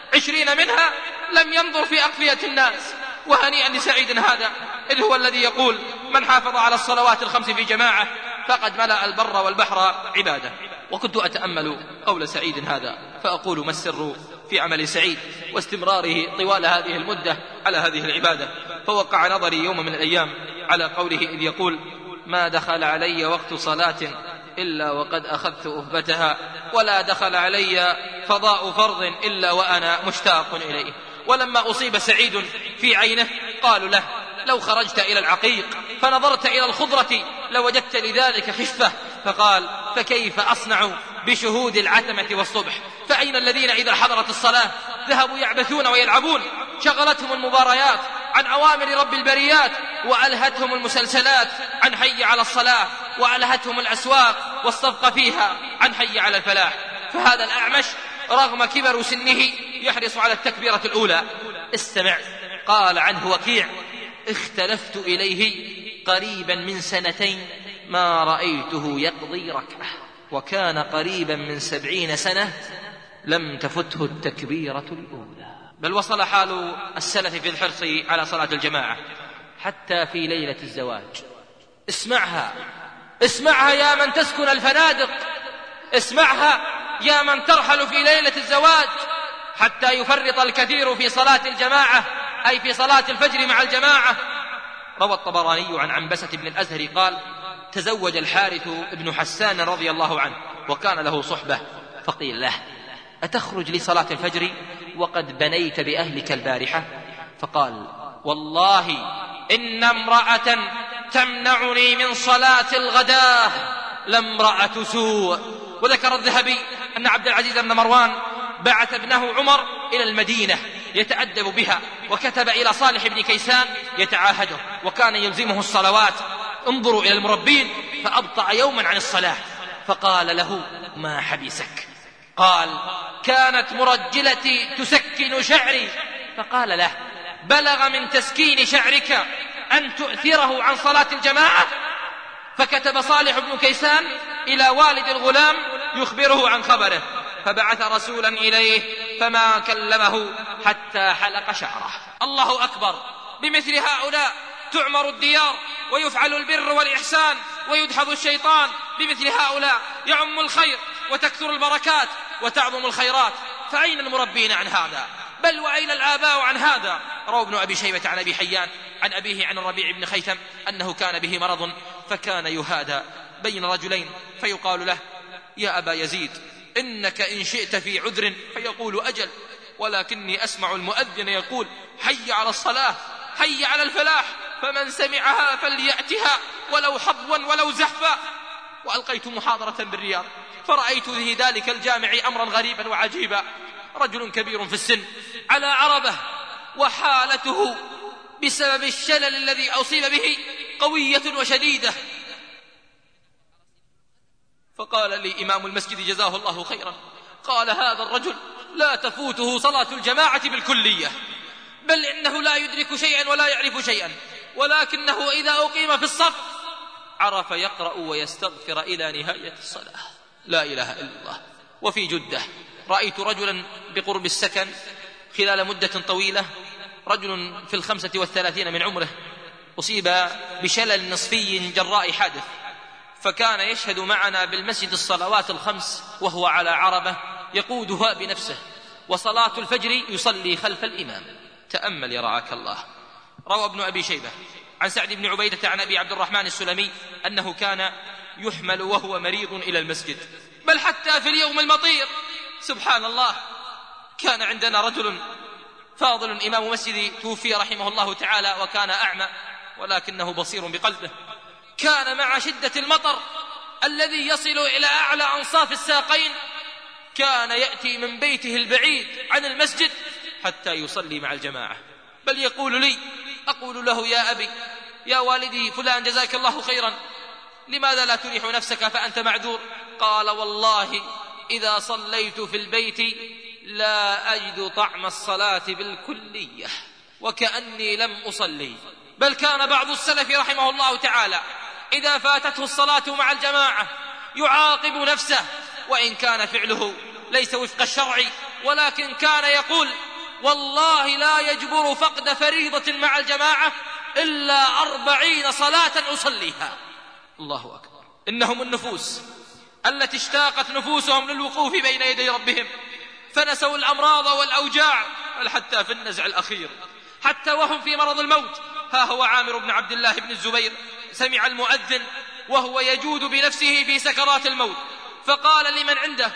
20 منها لم ينظر في أقفية الناس. وهنيئا لسعيد هذا، إذ هو الذي يقول: من حافظ على الصلوات الخمس في جماعة فقد ملأ البر والبحر عبادة. وكنت أتأمل قول سعيد هذا فأقول: ما السر في عمل سعيد واستمراره طوال هذه المدة على هذه العبادة؟ فوقع نظري يوم من الأيام على قوله إذ يقول: ما دخل علي وقت صلاة إلا وقد أخذت أهبتها، ولا دخل علي فضاء فرض إلا وأنا مشتاق إليه. ولما أصيب سعيد في عينه قالوا له: لو خرجت إلى العقيق فنظرت إلى الخضرة لوجدت لذلك خفة. فقال: فكيف أصنع بشهود العتمة والصبح؟ فأين الذين إذا حضرت الصلاة ذهبوا يعبثون ويلعبون؟ شغلتهم المباريات عن أوامر رب البريات، وألهتهم المسلسلات عن حي على الصلاة، وألهتهم الأسواق والصفق فيها عن حي على الفلاح. فهذا الأعمش رغم كبر سنه يحرص على التكبيرة الأولى. استمع، قال عنه وكيع: اختلفت إليه قريبا من 2 ما رأيته يقضي ركعة، وكان قريبا من 70 سنة لم تفته التكبيرة الأولى. بل وصل حال السلف في الحرص على صلاة الجماعة حتى في ليلة الزواج. اسمعها يا من تسكن الفنادق، اسمعها يا من ترحل في ليلة الزواج، حتى يفرط الكثير في صلاة الجماعة، أي في صلاة الفجر مع الجماعة. روى الطبراني عن عنبسة بن الأزهر قال: تزوج الحارث بن حسان رضي الله عنه وكان له صحبة، فقيل له: أتخرج لصلاة الفجر وقد بنيت بأهلك البارحة؟ فقال: والله إن امرأة تمنعني من صلاة الغداة لامرأة سوء. وذكر الذهبي أن عبد العزيز بن مروان بعث ابنه عمر إلى المدينة يتأدب بها، وكتب إلى صالح بن كيسان يتعاهده، وكان يلزمه الصلوات. انظروا إلى المربين، فأبطأ يوما عن الصلاة. فقال له: ما حبسك؟ قال: كانت مرجلتي تسكن شعري. فقال له: بلغ من تسكين شعرك أن تؤثره عن صلاة الجماعة؟ فكتب صالح بن كيسان إلى والد الغلام يخبره عن خبره، فبعث رسولا إليه فما كلمه حتى حلق شعره. الله أكبر، بمثل هؤلاء تعمر الديار ويفعل البر والإحسان ويدحض الشيطان. بمثل هؤلاء يعم الخير وتكثر البركات وتعظم الخيرات. فأين المربين عن هذا؟ بل وأين الآباء عن هذا؟ روى ابن أبي شيبة عن أبي حيان عن أبيه عن الربيع بن خيثم أنه كان به مرض، فكان يهادى بين رجلين، فيقال له: يا أبا يزيد، إنك إن شئت في عذر، فيقول: أجل، ولكني أسمع المؤذن يقول: حي على الصلاة، حي على الفلاح، فمن سمعها فليأتها ولو حظوا ولو زحفا. وألقيت محاضرة بالرياض، فرأيت في ذلك الجامع أمرا غريبا وعجيبا: رجل كبير في السن على عربة، وحالته بسبب الشلل الذي أصيب به قوية وشديدة. فقال لي إمام المسجد جزاه الله خيرا، قال: هذا الرجل لا تفوته صلاة الجماعة بالكلية، بل إنه لا يدرك شيئا ولا يعرف شيئا، ولكنه إذا أقيم في الصف عرف يقرأ ويستغفر إلى نهاية الصلاة. لا إله إلا الله. وفي جدة رأيت رجلا بقرب السكن خلال مدة طويلة، رجل في 35 من عمره، أصيب بشلل نصفي جراء حادث، فكان يشهد معنا بالمسجد الصلوات الخمس وهو على عربة يقودها بنفسه، وصلاة الفجر يصلي خلف الإمام. تأمل يرعاك الله. روى ابن أبي شيبة عن سعد بن عبيدة عن أبي عبد الرحمن السلمي أنه كان يحمل وهو مريض إلى المسجد، بل حتى في اليوم المطير. سبحان الله. كان عندنا رجل فاضل إمام مسجد توفي رحمه الله تعالى، وكان أعمى ولكنه بصير بقلبه. كان مع شدة المطر الذي يصل إلى أعلى أنصاف الساقين كان يأتي من بيته البعيد عن المسجد حتى يصلي مع الجماعة، بل يقول لي، أقول له: يا أبي، يا والدي فلان جزاك الله خيرا، لماذا لا تريح نفسك فأنت معذور؟ قال: والله إذا صليت في البيت لا أجد طعم الصلاة بالكلية، وكأني لم أصلي. بل كان بعض السلف رحمه الله تعالى إذا فاتته الصلاة مع الجماعة يعاقب نفسه، وإن كان فعله ليس وفق الشرع، ولكن كان يقول: والله لا يجبر فقد فريضة مع الجماعة إلا 40 صلاة أصليها. الله أكبر. إنهم النفوس التي اشتاقت نفوسهم للوقوف بين يدي ربهم، فنسوا الأمراض والأوجاع، بل حتى في النزع الأخير، حتى وهم في مرض الموت. ها هو عامر بن عبد الله بن الزبير سمع المؤذن وهو يجود بنفسه في سكرات الموت، فقال لمن عنده: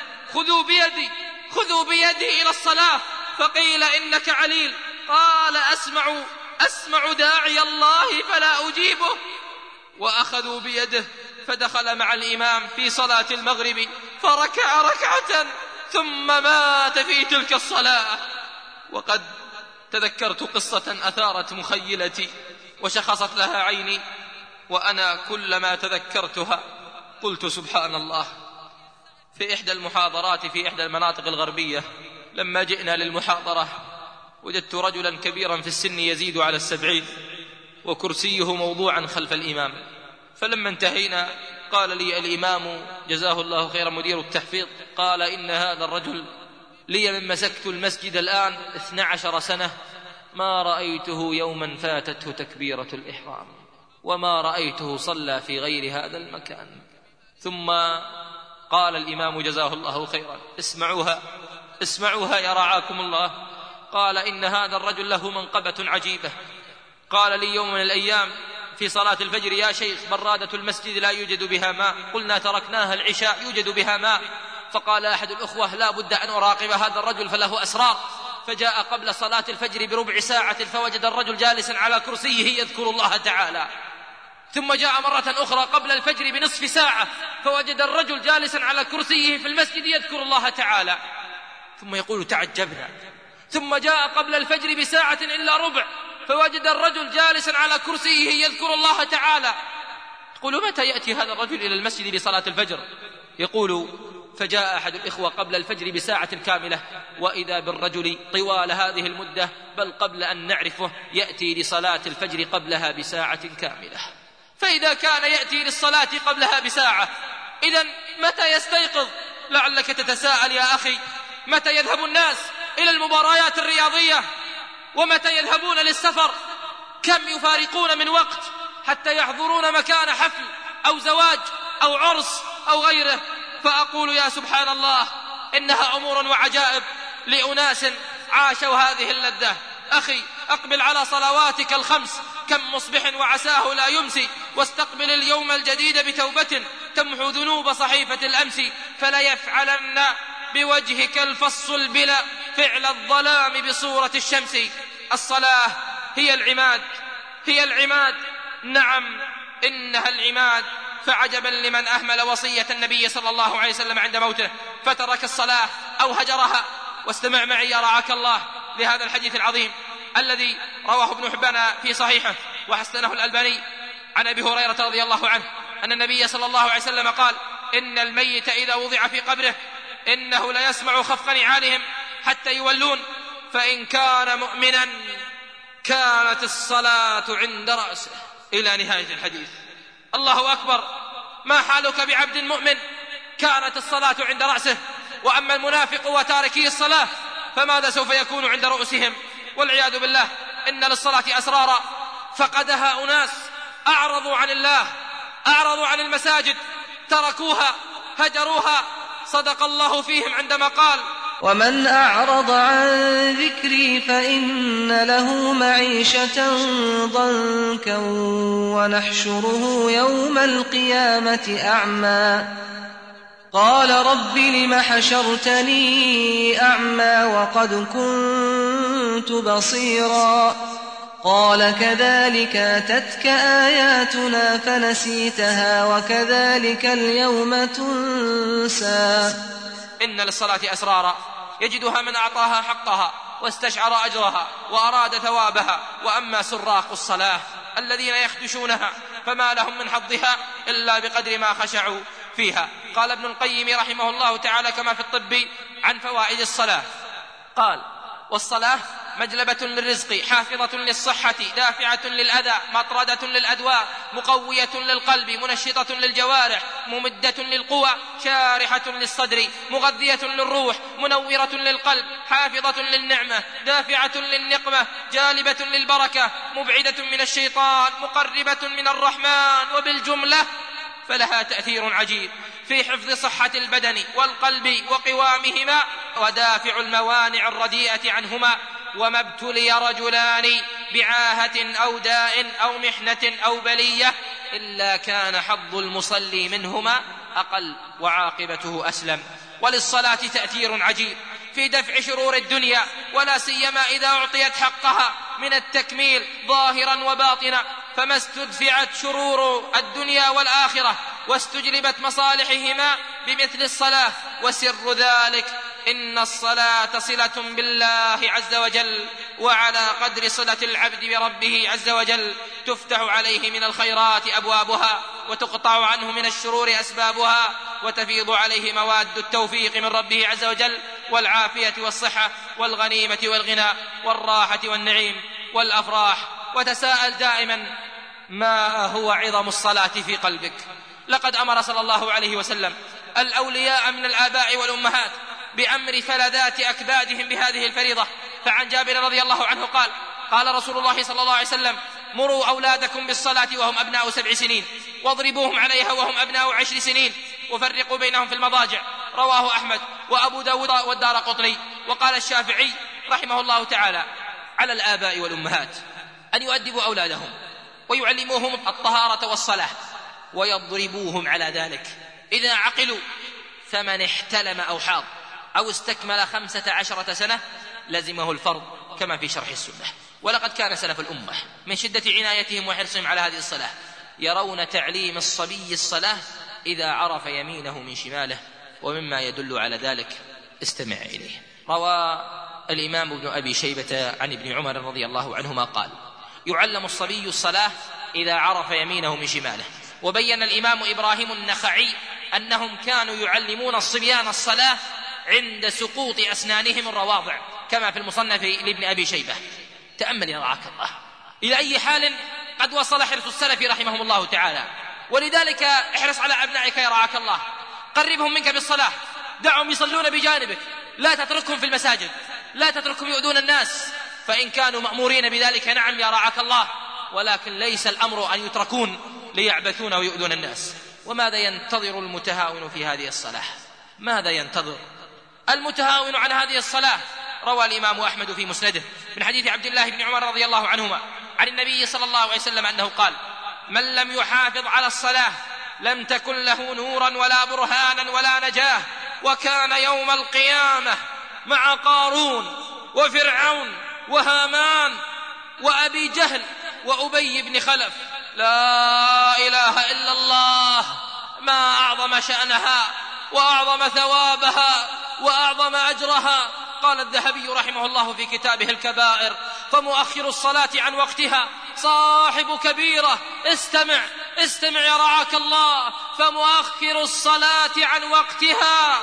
خذوا بيدي إلى الصلاة. فقيل: إنك عليل. قال: أسمع داعي الله فلا أجيبه. وأخذوا بيده فدخل مع الإمام في صلاة المغرب فركع ركعة ثم مات في تلك الصلاة. وقد تذكرت قصة أثارت مخيلتي وشخصت لها عيني، وأنا كلما تذكرتها قلت: سبحان الله. في إحدى المحاضرات في إحدى المناطق الغربية، لما جئنا للمحاضرة وجدت رجلا كبيرا في السن يزيد على 70، وكرسيه موضوعا خلف الإمام. فلما انتهينا قال لي الإمام جزاه الله خيرا مدير التحفيظ، قال: إن هذا الرجل لي من مسكت المسجد الآن 12 سنة ما رأيته يوما فاتته تكبيرة الإحرام، وما رأيته صلى في غير هذا المكان. ثم قال الإمام جزاه الله خيرا: اسمعوها يا رعاكم الله. قال: إن هذا الرجل له منقبة عجيبة. قال لي يوم من الأيام في صلاة الفجر: يا شيخ، برادة المسجد لا يوجد بها ماء. قلنا: تركناها العشاء يوجد بها ماء. فقال أحد الأخوة: لا بد أن أراقب هذا الرجل فله أسرار. فجاء قبل صلاة الفجر بربع ساعة فوجد الرجل جالسا على كرسيه يذكر الله تعالى. ثم جاء مرة أخرى قبل الفجر بنصف ساعة فوجد الرجل جالسا على كرسيه في المسجد يذكر الله تعالى. ثم يقول: تعجبنا. ثم جاء قبل الفجر بساعة إلا ربع فوجد الرجل جالسا على كرسيه يذكر الله تعالى. يقول: متى يأتي هذا الرجل إلى المسجد لصلاة الفجر؟ يقول: فجاء أحد الإخوة قبل الفجر بساعة كاملة، وإذا بالرجل طوال هذه المدة، بل قبل أن نعرفه يأتي لصلاة الفجر قبلها بساعة كاملة. فإذا كان يأتي للصلاة قبلها بساعة، إذن متى يستيقظ؟ لعلك تتساءل يا أخي: متى يذهب الناس إلى المباريات الرياضية؟ ومتى يذهبون للسفر؟ كم يفارقون من وقت حتى يحضرون مكان حفل أو زواج أو عرس أو غيره؟ فأقول: يا سبحان الله، إنها أمور وعجائب لأناس عاشوا هذه اللذة. أخي، أقبل على صلواتك الخمس، كم مصبح وعساه لا يمسي، واستقبل اليوم الجديد بتوبة تمحو ذنوب صحيفة الأمس، فلا يفعلن بوجهك الفص البلا فعل الظلام بصورة الشمس. الصلاة هي العماد، هي العماد، نعم إنها العماد. فعجبا لمن أهمل وصية النبي صلى الله عليه وسلم عند موته فترك الصلاة أو هجرها. واستمع معي يا رعاك الله لهذا الحديث العظيم الذي رواه ابن حبان في صحيحه وحسنه الألباني عن أبي هريرة رضي الله عنه أن النبي صلى الله عليه وسلم قال: إن الميت إذا وضع في قبره إنه ليسمع خفق نعالهم حتى يولون، فإن كان مؤمنا كانت الصلاة عند رأسه، إلى نهاية الحديث. الله أكبر، ما حالك بعبد مؤمن كانت الصلاة عند رأسه؟ وأما المنافق وتاركي الصلاة فماذا سوف يكون عند رؤوسهم؟ والعياذ بالله. إن للصلاة أسرارا فقدها أناس أعرضوا عن الله، أعرضوا عن المساجد، تركوها، هجروها. صدق الله فيهم عندما قال: ومن أعرض عن ذكري فإن له معيشة ضنكا ونحشره يوم القيامة أعمى. قال رب لم حشرتني أعمى وقد كنت بصيرا. قال كذلك أتتك آياتنا فنسيتها وكذلك اليوم تنسى. إن للصلاة أسرارا يجدها من أعطاها حقها واستشعر أجرها وأراد ثوابها. وأما سراق الصلاة الذين يخدشونها فما لهم من حظها إلا بقدر ما خشعوا فيها. قال ابن القيم رحمه الله تعالى كما في الطب عن فوائد الصلاة، قال: والصلاة مجلبة للرزق، حافظة للصحة، دافعة للأذى، مطردة للأدواء، مقوية للقلب، منشطة للجوارح، ممدة للقوى، شارحة للصدر، مغذية للروح، منورة للقلب، حافظة للنعمة، دافعة للنقمة، جالبة للبركة، مبعدة من الشيطان، مقربة من الرحمن. وبالجملة فلها تأثير عجيب في حفظ صحة البدن والقلب وقوامهما ودافع الموانع الرديئة عنهما. وما ابتلي رجلان بعاهة أو داء أو محنة أو بلية إلا كان حظ المصلي منهما أقل وعاقبته أسلم. وللصلاة تأثير عجيب في دفع شرور الدنيا، ولا سيما إذا أعطيت حقها من التكميل ظاهرا وباطنا. فما استدفعت شرور الدنيا والآخرة واستجلبت مصالحهما بمثل الصلاة. وسر ذلك إن الصلاة صلة بالله عز وجل، وعلى قدر صلة العبد بربه عز وجل تفتح عليه من الخيرات أبوابها، وتقطع عنه من الشرور أسبابها، وتفيض عليه مواد التوفيق من ربه عز وجل، والعافية والصحة والغنيمة والغنى والراحة والنعيم والأفراح. وتساءل دائما: ما هو عظم الصلاة في قلبك؟ لقد أمر صلى الله عليه وسلم الأولياء من الآباء والأمهات بأمر فلذات أكبادهم بهذه الفريضة. فعن جابر رضي الله عنه قال: قال رسول الله صلى الله عليه وسلم: مروا أولادكم بالصلاة وهم أبناء 7 سنين، واضربوهم عليها وهم أبناء 10 سنين، وفرقوا بينهم في المضاجع. رواه أحمد وأبو داود والدارقطني. وقال الشافعي رحمه الله تعالى: على الآباء والأمهات أن يؤدبوا أولادهم ويعلموهم الطهارة والصلاة ويضربوهم على ذلك إذا عقلوا. فمن احتلم أو حاض أو استكمل 15 سنة لزمه الفرض، كما في شرح السنة. ولقد كان سلف الأمة من شدة عنايتهم وحرصهم على هذه الصلاة يرون تعليم الصبي الصلاة إذا عرف يمينه من شماله. ومما يدل على ذلك استمع إليه. روى الإمام ابن أبي شيبة عن ابن عمر رضي الله عنهما قال: يعلم الصبي الصلاة إذا عرف يمينه من شماله. وبين الإمام إبراهيم النخعي أنهم كانوا يعلمون الصبيان الصلاة عند سقوط أسنانهم الرواضع، كما في المصنف لابن أبي شيبة. تأمل يا رعاك الله إلى أي حال قد وصل حرص السلف رحمهم الله تعالى. ولذلك احرص على أبنائك يا رعاك الله، قربهم منك بالصلاة، دعهم يصلون بجانبك، لا تتركهم في المساجد، لا تتركهم يؤذون الناس، فإن كانوا مأمورين بذلك نعم يا رعاك الله، ولكن ليس الأمر أن يتركون ليعبثون ويؤذون الناس. وماذا ينتظر المتهاون في هذه الصلاة؟ ماذا ينتظر المتهاون عن هذه الصلاة؟ روى الإمام أحمد في مسنده من حديث عبد الله بن عمر رضي الله عنهما عن النبي صلى الله عليه وسلم أنه قال: من لم يحافظ على الصلاة لم تكن له نورا ولا برهانا ولا نجاة، وكان يوم القيامة مع قارون وفرعون وهامان وأبي جهل وأبي بن خلف. لا إله إلا الله، ما أعظم شأنها وأعظم ثوابها وأعظم أجرها. قال الذهبي رحمه الله في كتابه الكبائر: فمؤخر الصلاة عن وقتها صاحب كبيرة. استمع يا رعاك الله، فمؤخر الصلاة عن وقتها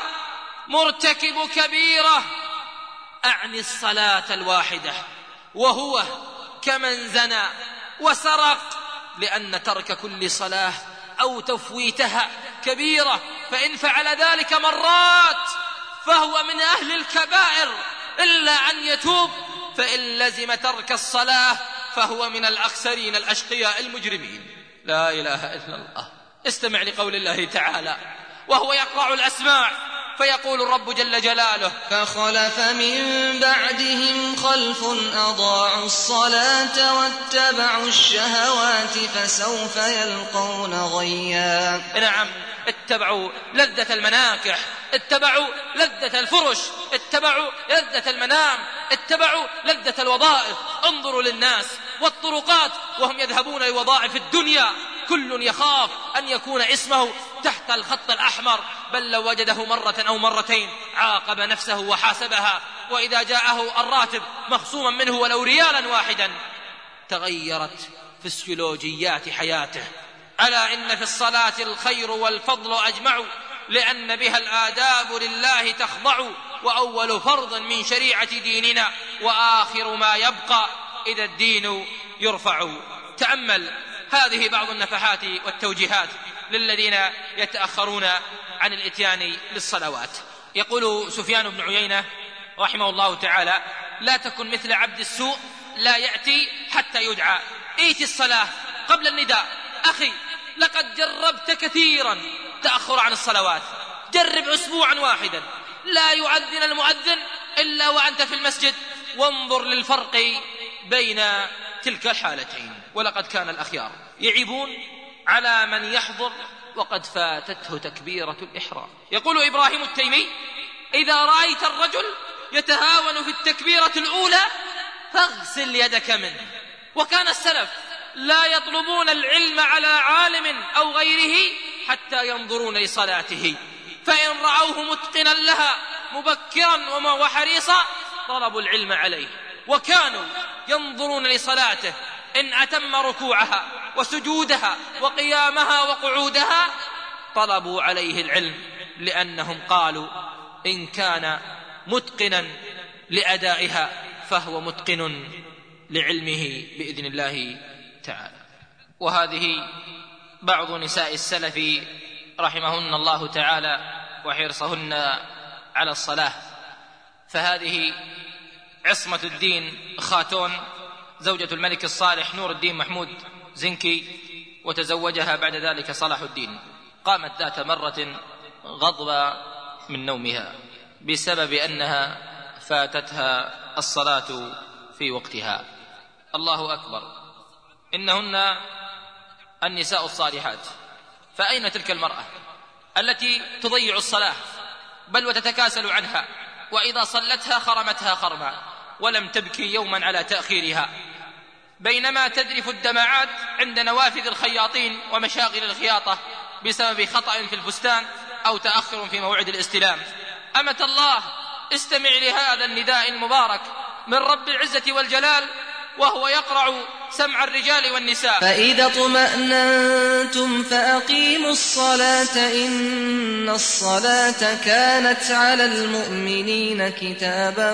مرتكب كبيرة، أعني الصلاة الواحدة، وهو كمن زنى وسرق، لأن ترك كل صلاة أو تفويتها كبيرة، فإن فعل ذلك مرات فهو من أهل الكبائر إلا أن يتوب، فإن لزم ترك الصلاة فهو من الأخسرين الأشقياء المجرمين. لا إله إلا الله. استمع لقول الله تعالى وهو يقرع الأسماع فيقول الرب جل جلاله: فخلف من بعدهم خلف أضاعوا الصلاة واتبعوا الشهوات فسوف يلقون غيا. نعم، اتبعوا لذة المناكح، اتبعوا لذة الفرش، اتبعوا لذة المنام، اتبعوا لذة الوظائف. انظروا للناس والطرقات وهم يذهبون لوظائف الدنيا، كل يخاف أن يكون اسمه تحت الخط الأحمر، بل لو وجده مرة أو مرتين عاقب نفسه وحاسبها، وإذا جاءه الراتب مخصوما منه ولو ريالا واحدا تغيرت فسيولوجيات حياته. ألا إن في الصلاة الخير والفضل أجمع، لأن بها الآداب لله تخضع، وأول فرض من شريعة ديننا وآخر ما يبقى إذا الدين يرفع. تأمل هذه بعض النفحات والتوجيهات للذين يتأخرون عن الإتيان للصلوات. يقول سفيان بن عيينة رحمه الله تعالى: لا تكن مثل عبد السوء لا يأتي حتى يدعى. ائت الصلاة قبل النداء. أخي، لقد جربت كثيرا تأخر عن الصلوات، جرب أسبوعا واحدا لا يؤذن المؤذن إلا وأنت في المسجد، وانظر للفرق بين تلك الحالتين. ولقد كان الأخيار يعيبون على من يحضر وقد فاتته تكبيرة الإحرام. يقول إبراهيم التيمي: إذا رأيت الرجل يتهاون في التكبيرة الأولى فاغسل يدك منه. وكان السلف لا يطلبون العلم على عالم أو غيره حتى ينظرون لصلاته، فإن رأوه متقنا لها مبكرا وحريصا طلبوا العلم عليه، وكانوا ينظرون لصلاته إن أتم ركوعها وسجودها وقيامها وقعودها طلبوا عليه العلم، لأنهم قالوا إن كان متقنا لأدائها فهو متقن لعلمه بإذن الله تعالى. وهذه بعض نساء السلف رحمهن الله تعالى وحرصهن على الصلاة. فهذه عصمة الدين خاتون زوجة الملك الصالح نور الدين محمود زنكي، وتزوجها بعد ذلك صلاح الدين. قامت ذات مرة غضبة من نومها بسبب أنها فاتتها الصلاة في وقتها. الله أكبر، إنهن النساء الصالحات. فأين تلك المرأة التي تضيع الصلاة بل وتتكاسل عنها، وإذا صلتها خرمتها خرما ولم تبكي يوما على تأخيرها، بينما تذرف الدمعات عند نوافذ الخياطين ومشاغل الخياطة بسبب خطأ في الفستان أو تأخر في موعد الاستلام. أمة الله، استمع لهذا النداء المبارك من رب العزة والجلال وهو يقرع سمع الرجال والنساء: فإذا اطمأننتم فأقيموا الصلاة إن الصلاة كانت على المؤمنين كتابا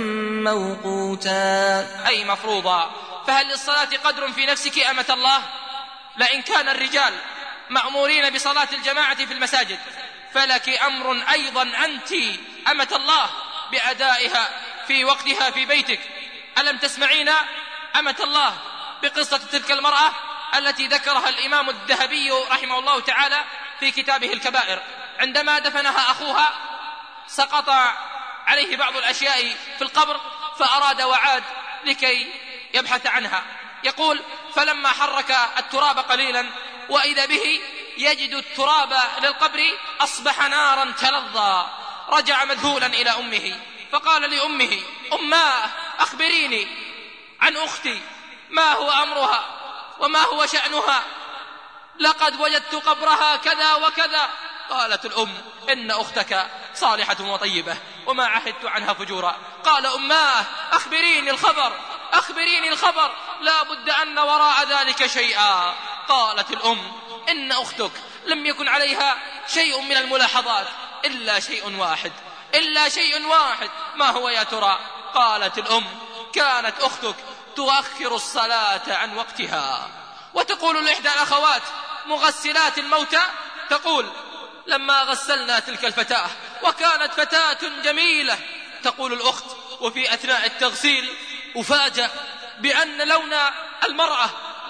موقوتا. أي مفروضا. فهل للصلاة قدر في نفسك أمة الله؟ لئن كان الرجال مأمورين بصلاة الجماعة في المساجد فلك أمر أيضا أنت أمة الله بأدائها في وقتها في بيتك. ألم تسمعين أمة الله بقصة تلك المرأة التي ذكرها الإمام الذهبي رحمه الله تعالى في كتابه الكبائر؟ عندما دفنها أخوها سقط عليه بعض الأشياء في القبر فأراد وعاد لكي يبحث عنها. يقول: فلما حرك التراب قليلا وإذا به يجد التراب للقبر أصبح نارا تلظى. رجع مذهولا إلى أمه فقال لأمه: أماه أخبريني عن أختي، ما هو أمرها وما هو شأنها؟ لقد وجدت قبرها كذا وكذا. قالت الأم: إن أختك صالحة وطيبة وما عهدت عنها فجورا. قال: أماه أخبريني الخبر، لا بد أن وراء ذلك شيئا. قالت الأم: إن أختك لم يكن عليها شيء من الملاحظات إلا شيء واحد. ما هو يا ترى؟ قالت الأم: كانت أختك تؤخر الصلاة عن وقتها. وتقول لإحدى الأخوات مغسلات الموتى، تقول: لما غسلنا تلك الفتاة وكانت فتاة جميلة، تقول الأخت: وفي أثناء التغسيل أفاجأ بأن لون المرأة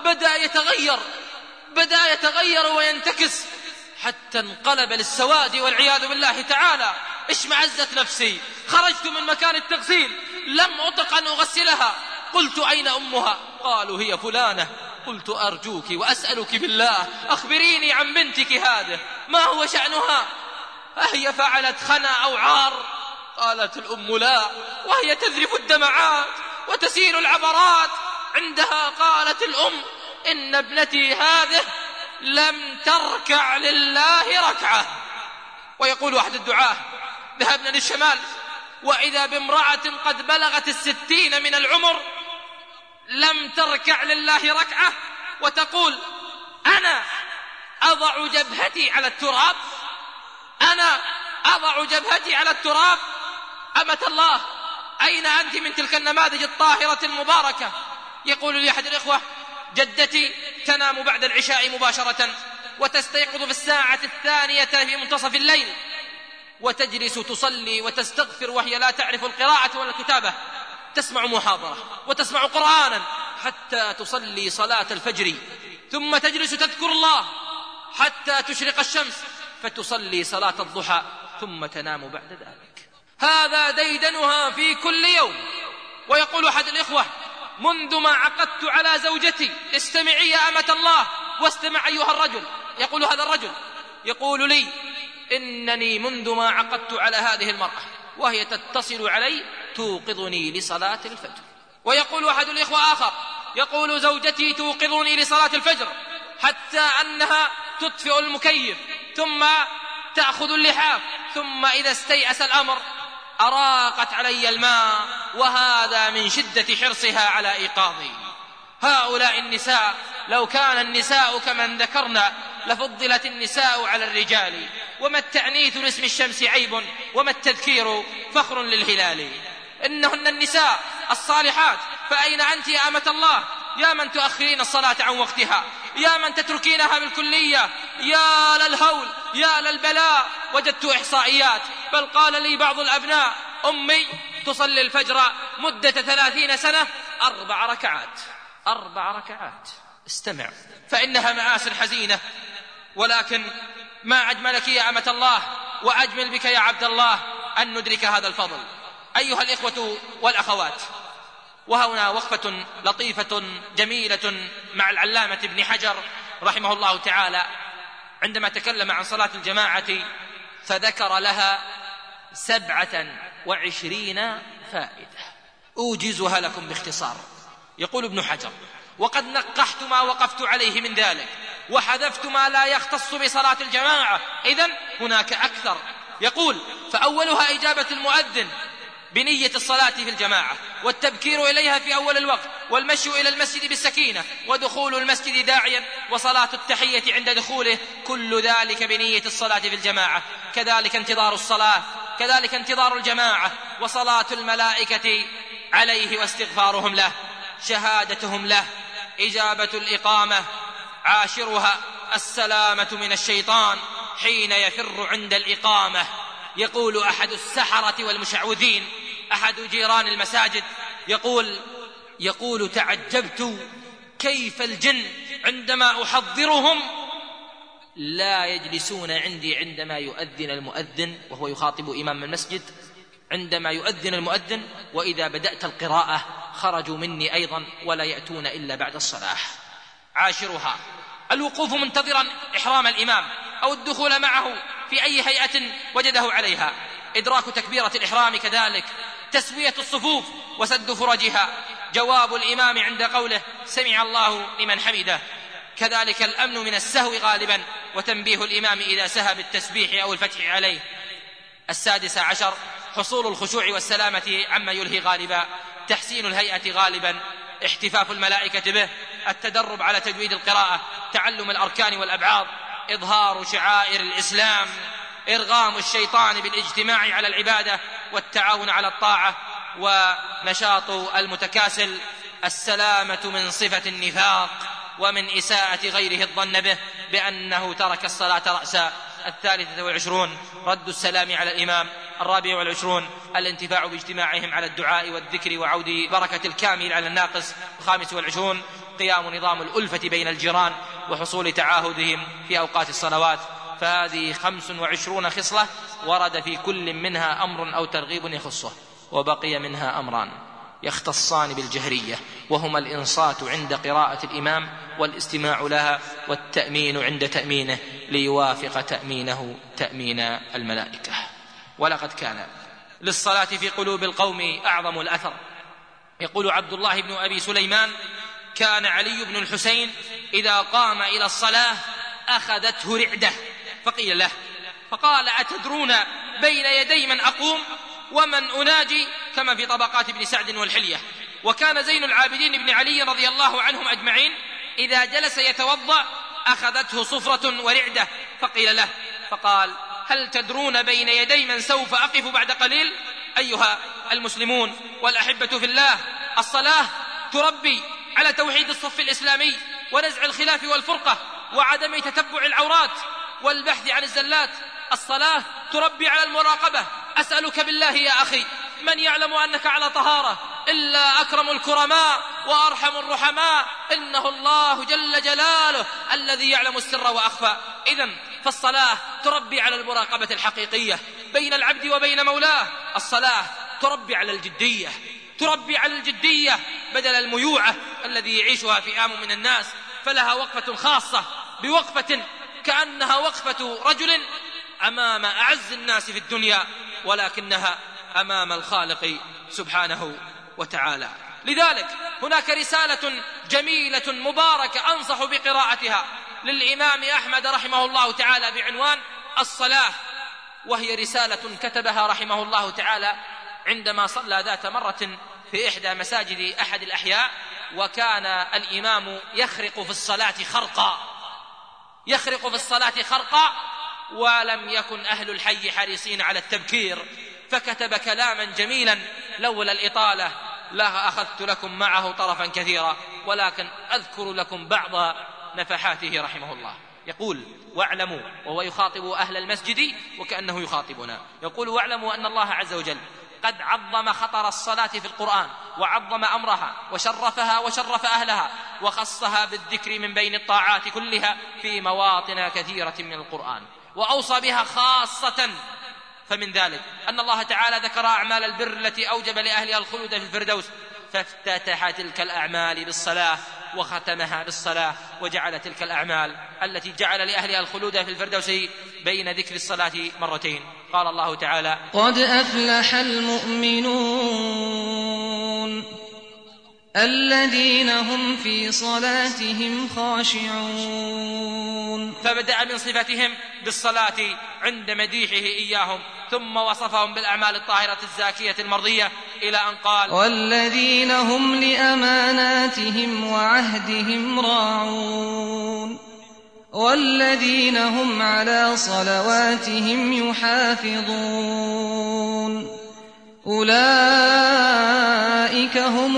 بدأ يتغير وينتكس حتى انقلب للسواد والعياذ بالله تعالى. اشمعزت نفسي، خرجت من مكان التغسيل لم أطق أن أغسلها. قلت: أين أمها؟ قالوا: هي فلانة. قلت: أرجوك وأسألك بالله أخبريني عن بنتك هذه، ما هو شأنها؟ أهي فعلت خنا أو عار؟ قالت الأم: لا، وهي تذرف الدمعات وتسيل العبرات. عندها قالت الأم: إن ابنتي هذه لم تركع لله ركعة. ويقول أحد الدعاة: ذهبنا للشمال وإذا بامرأة قد بلغت 60 من العمر لم تركع لله ركعة، وتقول: أنا أضع جبهتي على التراب. أمة الله، أين أنت من تلك النماذج الطاهرة المباركة؟ يقول لي أحد الإخوة: جدتي تنام بعد العشاء مباشرة وتستيقظ في الساعة 2 في منتصف الليل، وتجلس تصلي وتستغفر وهي لا تعرف القراءة ولا الكتابة، تسمع محاضرة وتسمع قرآنا حتى تصلي صلاة الفجر، ثم تجلس تذكر الله حتى تشرق الشمس، فتصلي صلاة الضحى، ثم تنام بعد ذلك. هذا ديدنها في كل يوم. ويقول أحد الإخوة: منذ ما عقدت على زوجتي، استمعي يا أمة الله واستمع أيها الرجل. يقول هذا الرجل: يقول لي إنني منذ ما عقدت على هذه المرأة وهي تتصل علي توقظني لصلاة الفجر. ويقول أحد الإخوة آخر: يقول زوجتي توقظني لصلاة الفجر حتى أنها تطفئ المكيف ثم تأخذ اللحاف، ثم إذا استيأس الأمر أراقت علي الماء، وهذا من شدة حرصها على إيقاظي. هؤلاء النساء لو كان النساء كمن ذكرنا لفضلت النساء على الرجال. وما التعنيث لاسم الشمس عيب، وما التذكير فخر للهلال. إنهن النساء الصالحات. فأين أنت يا أمة الله؟ يا من تؤخرين الصلاة عن وقتها، يا من تتركينها بالكلية، يا للهول يا للبلاء. وجدت إحصائيات، بل قال لي بعض الأبناء: أمي تصلي الفجر مدة 30 سنة 4 ركعات. استمع، فإنها مآسٍ حزينة، ولكن ما أجملك يا أمة الله وأجمل بك يا عبد الله أن ندرك هذا الفضل. أيها الإخوة والأخوات، وهنا وقفة لطيفة جميلة مع العلامة ابن حجر رحمه الله تعالى عندما تكلم عن صلاة الجماعة، فذكر لها 27 فائدة أوجزها لكم باختصار. يقول ابن حجر: وقد نقحت ما وقفت عليه من ذلك وحذفت ما لا يختص بصلاة الجماعة، إذن هناك أكثر. يقول: فأولها إجابة المؤذن بنية الصلاة في الجماعة، والتبكير إليها في أول الوقت، والمشي إلى المسجد بالسكينة، ودخول المسجد داعيا، وصلاة التحية عند دخوله، كل ذلك بنية الصلاة في الجماعة. كذلك انتظار الصلاة، كذلك انتظار الجماعة، وصلاة الملائكة عليه واستغفارهم له، شهادتهم له، إجابة الإقامة. عاشرها السلامة من الشيطان حين يفر عند الإقامة. يقول أحد السحرة والمشعوذين، أحد جيران المساجد، يقول: تعجبت كيف الجن عندما أحضرهم لا يجلسون عندي عندما يؤذن المؤذن، وهو يخاطب إمام المسجد، عندما يؤذن المؤذن، وإذا بدأت القراءة خرجوا مني أيضا ولا يأتون إلا بعد الصلاة. عاشرها الوقوف منتظرا إحرام الإمام أو الدخول معه في أي هيئة وجده عليها، إدراك تكبيرة الإحرام كذلك، تسوية الصفوف وسد فرجها، جواب الإمام عند قوله سمع الله لمن حمده، كذلك الأمن من السهو غالبا، وتنبيه الإمام إذا سهى بالتسبيح أو الفتح عليه. 16 حصول الخشوع والسلامة عما يلهي غالبا، تحسين الهيئة غالبا، احتفاف الملائكة به، التدرب على تجويد القراءة، تعلم الأركان والأبعاض، إظهار شعائر الإسلام، إرغام الشيطان بالاجتماع على العبادة والتعاون على الطاعة، ونشاط المتكاسل، السلامة من صفة النفاق ومن إساءة غيره الظن به بأنه ترك الصلاة رأسا. 23 رد السلام على الإمام. 24 الانتفاع باجتماعهم على الدعاء والذكر وعود بركة الكامل على الناقص. 25 قيام نظام الألفة بين الجيران وحصول تعاهدهم في أوقات الصلوات. فهذه 25 خصلة ورد في كل منها أمر أو ترغيب يخصه، وبقي منها أمران يختصان بالجهرية، وهما الإنصات عند قراءة الإمام والاستماع لها، والتأمين عند تأمينه ليوافق تأمينه تأمين الملائكة. ولقد كان للصلاة في قلوب القوم أعظم الأثر. يقول عبد الله بن أبي سليمان: كان علي بن الحسين إذا قام إلى الصلاة أخذته رعدة، فقيل له فقال: أتدرون بين يدي من أقوم ومن أناجي؟ كما في طبقات ابن سعد والحلية. وكان زين العابدين بن علي رضي الله عنهم أجمعين إذا جلس يتوضأ أخذته صفرة ورعدة، فقيل له فقال: هل تدرون بين يدي من سوف أقف بعد قليل؟ أيها المسلمون والأحبة في الله، الصلاة تربي على توحيد الصف الإسلامي ونزع الخلاف والفرقة وعدم تتبع العورات والبحث عن الزلات. الصلاة تربي على المراقبة. أسألك بالله يا أخي، من يعلم أنك على طهارة إلا أكرم الكرماء وأرحم الرحماء، إنه الله جل جلاله الذي يعلم السر وأخفى. إذن فالصلاة تربي على المراقبة الحقيقية بين العبد وبين مولاه. الصلاة تربي على الجدية، تربي على الجدية بدل الميوعة الذي يعيشها فئام من الناس، فلها وقفة خاصة بوقفة كأنها وقفة رجل أمام أعز الناس في الدنيا، ولكنها أمام الخالق سبحانه وتعالى. لذلك هناك رسالة جميلة مباركة أنصح بقراءتها للإمام أحمد رحمه الله تعالى بعنوان الصلاة، وهي رسالة كتبها رحمه الله تعالى عندما صلى ذات مرة في إحدى مساجد أحد الأحياء، وكان الإمام يخرق في الصلاة خرقا، ولم يكن أهل الحي حريصين على التبكير، فكتب كلاما جميلا لولا الإطالة لا أخذت لكم معه طرفا كثيرا، ولكن أذكر لكم بعض نفحاته رحمه الله. يقول: واعلموا، وهو يخاطب أهل المسجد وكأنه يخاطبنا، يقول: واعلموا أن الله عز وجل قد عظم خطر الصلاة في القرآن، وعظم أمرها وشرفها وشرف أهلها، وخصها بالذكر من بين الطاعات كلها في مواطن كثيرة من القرآن، وأوصى بها خاصة. فمن ذلك أن الله تعالى ذكر أعمال البر التي أوجب لأهلها الخلود في الفردوس، فافتتح تلك الأعمال بالصلاة وختمها بالصلاة، وجعل تلك الأعمال التي جعل لأهلها الخلود في الفردوس بين ذكر الصلاة مرتين. قال الله تعالى: قد أفلح المؤمنون الذين هم في صلاتهم خاشعون. فبدأ من صفتهم بالصلاة عند مديحه إياهم، ثم وصفهم بالأعمال الطاهرة الزاكية المرضية إلى أن قال: والذين هم لأماناتهم وعهدهم راعون والذين هم على صلواتهم يحافظون أولئك هم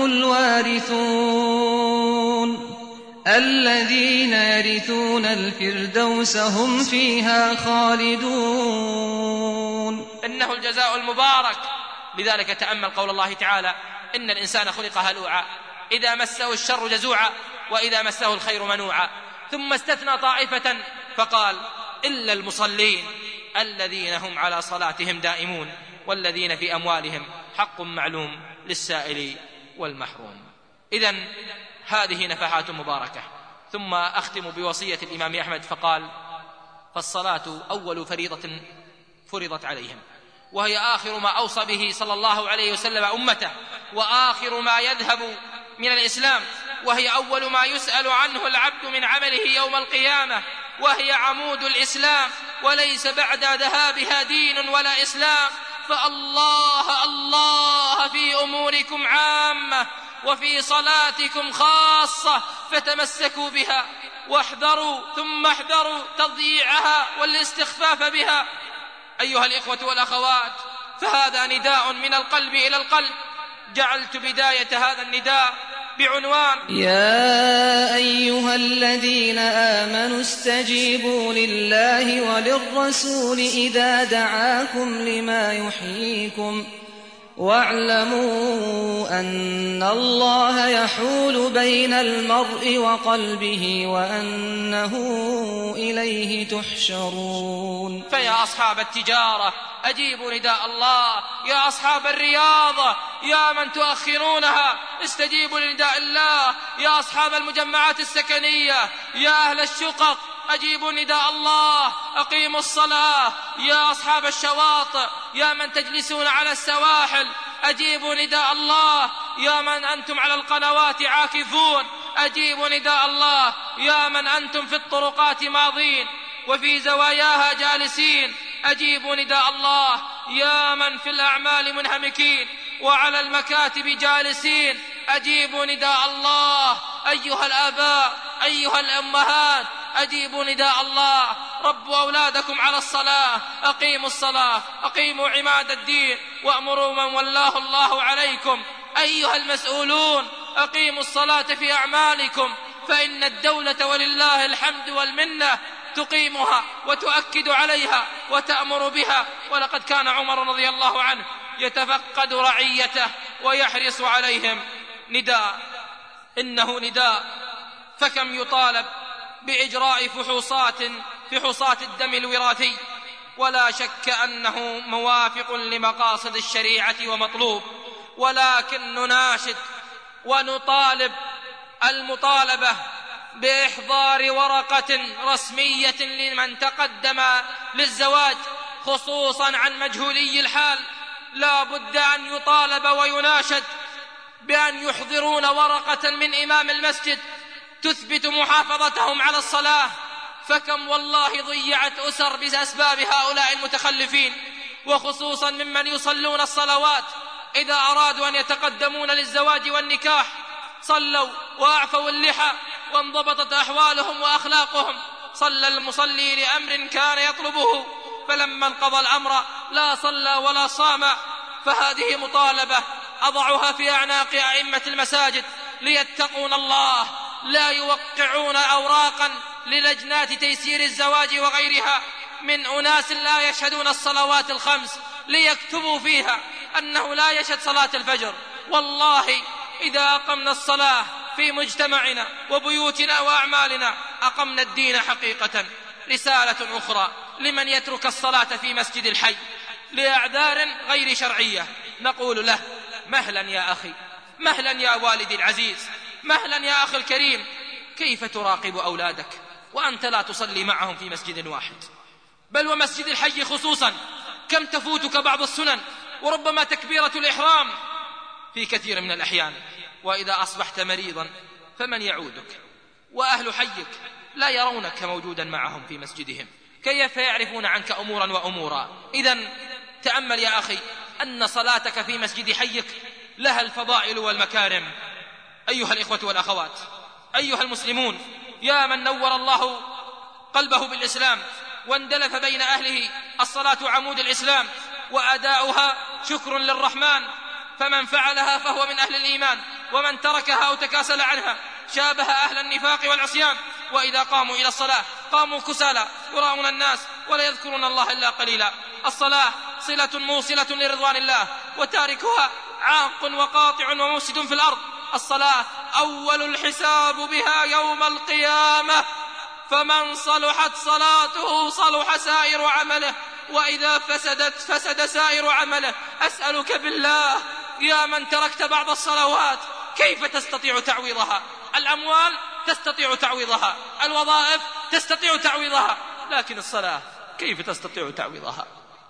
الوارثون الذين يرثون الفردوس هم فيها خالدون. إنه الجزاء المبارك. لذلك تأمل قول الله تعالى: إن الإنسان خلق هلوعا إذا مسه الشر جزوعا وإذا مسه الخير منوعا. ثم استثنى طائفة فقال: إلا المصلين الذين هم على صلاتهم دائمون والذين في أموالهم حق معلوم للسائل والمحروم. إذن هذه نفحات مباركة. ثم أختم بوصية الإمام أحمد فقال: فالصلاة أول فريضة فرضت عليهم، وهي آخر ما أوصى به صلى الله عليه وسلم أمته، وآخر ما يذهب من الإسلام، وهي أول ما يسأل عنه العبد من عمله يوم القيامة، وهي عمود الإسلام، وليس بعد ذهابها دين ولا إسلام. فالله الله في أموركم عامة وفي صلاتكم خاصة، فتمسكوا بها واحذروا ثم احذروا تضييعها والاستخفاف بها. أيها الإخوة والأخوات، فهذا نداء من القلب إلى القلب. جعلت بداية هذا النداء بعنوان: يا أيها الذين آمنوا استجيبوا لله وللرسول إذا دعاكم لما يحييكم، واعلموا أن الله يحول بين المرء وقلبه وأنه إليه تحشرون. فيا أصحاب التجارة أجيبوا نداء الله، يا أصحاب الرياضة يا من تؤخرونها استجيبوا لنداء الله، يا أصحاب المجمعات السكنية يا أهل الشقق أجيبوا نداء الله، أقيموا الصلاة، يا أصحاب الشواطئ يا من تجلسون على السواحل أجيبوا نداء الله، يا من أنتم على القنوات عاكفون أجيبوا نداء الله، يا من أنتم في الطرقات ماضين وفي زواياها جالسين أجيبوا نداء الله، يا من في الأعمال منهمكين وعلى المكاتب جالسين أجيبوا نداء الله. أيها الآباء أيها الأمهات أجيبوا نداء الله، ربوا أولادكم على الصلاة، أقيموا الصلاة، أقيموا عماد الدين، وأمروا من ولاه الله عليكم. أيها المسؤولون أقيموا الصلاة في أعمالكم، فإن الدولة ولله الحمد والمنة تقيمها وتؤكد عليها وتأمر بها. ولقد كان عمر رضي الله عنه يتفقد رعيته ويحرص عليهم. نداء، إنه نداء، فكم يطالب بإجراء فحوصات الدم الوراثي، ولا شك أنه موافق لمقاصد الشريعة ومطلوب، ولكن نناشد ونطالب المطالبة بإحضار ورقة رسمية لمن تقدم للزواج، خصوصا عن مجهولي الحال. لا بد أن يطالب ويناشد بأن يحضرون ورقة من إمام المسجد تثبت محافظتهم على الصلاة، فكم والله ضيعت أسر بأسباب هؤلاء المتخلفين، وخصوصا ممن يصلون الصلوات إذا أرادوا أن يتقدمون للزواج والنكاح صلوا وأعفوا اللحى وانضبطت أحوالهم وأخلاقهم. صلى المصلي لأمر كان يطلبه، فلما انقضى الأمر لا صلى ولا صام. فهذه مطالبة أضعها في أعناق أئمة المساجد ليتقون الله، لا يوقعون أوراقا للجنات تيسير الزواج وغيرها من أناس لا يشهدون الصلوات الخمس ليكتبوا فيها أنه لا يشهد صلاة الفجر. والله إذا أقمنا الصلاة في مجتمعنا وبيوتنا وأعمالنا أقمنا الدين حقيقة. رسالة أخرى لمن يترك الصلاة في مسجد الحي لأعذار غير شرعية، نقول له: مهلا يا أخي، مهلا يا والدي العزيز، مهلا يا أخي الكريم. كيف تراقب أولادك وأنت لا تصلي معهم في مسجد واحد، بل ومسجد الحي خصوصا؟ كم تفوتك بعض السنن وربما تكبيرة الإحرام في كثير من الأحيان. وإذا أصبحت مريضا فمن يعودك؟ وأهل حيك لا يرونك موجودا معهم في مسجدهم، كيف يعرفون عنك أمورا وأمورا؟ إذن تأمل يا أخي أن صلاتك في مسجد حيك لها الفضائل والمكارم. أيها الإخوة والأخوات، أيها المسلمون، يا من نور الله قلبه بالإسلام واندلف بين أهله، الصلاة عمود الإسلام وأداؤها شكر للرحمن، فمن فعلها فهو من أهل الإيمان، ومن تركها أو تكاسل عنها شابه أهل النفاق والعصيان. وإذا قاموا إلى الصلاة قاموا كسالى يراءون الناس ولا يذكرون الله إلا قليلا. الصلاة صلة موصلة لرضوان الله، وتاركها عاق وقاطع ومفسد في الأرض. الصلاة أول الحساب بها يوم القيامة، فمن صلحت صلاته صلح سائر عمله، وإذا فسدت فسد سائر عمله. أسألك بالله يا من تركت بعض الصلوات كيف تستطيع تعويضها؟ الأموال تستطيع تعويضها، الوظائف تستطيع تعويضها، لكن الصلاة كيف تستطيع تعويضها؟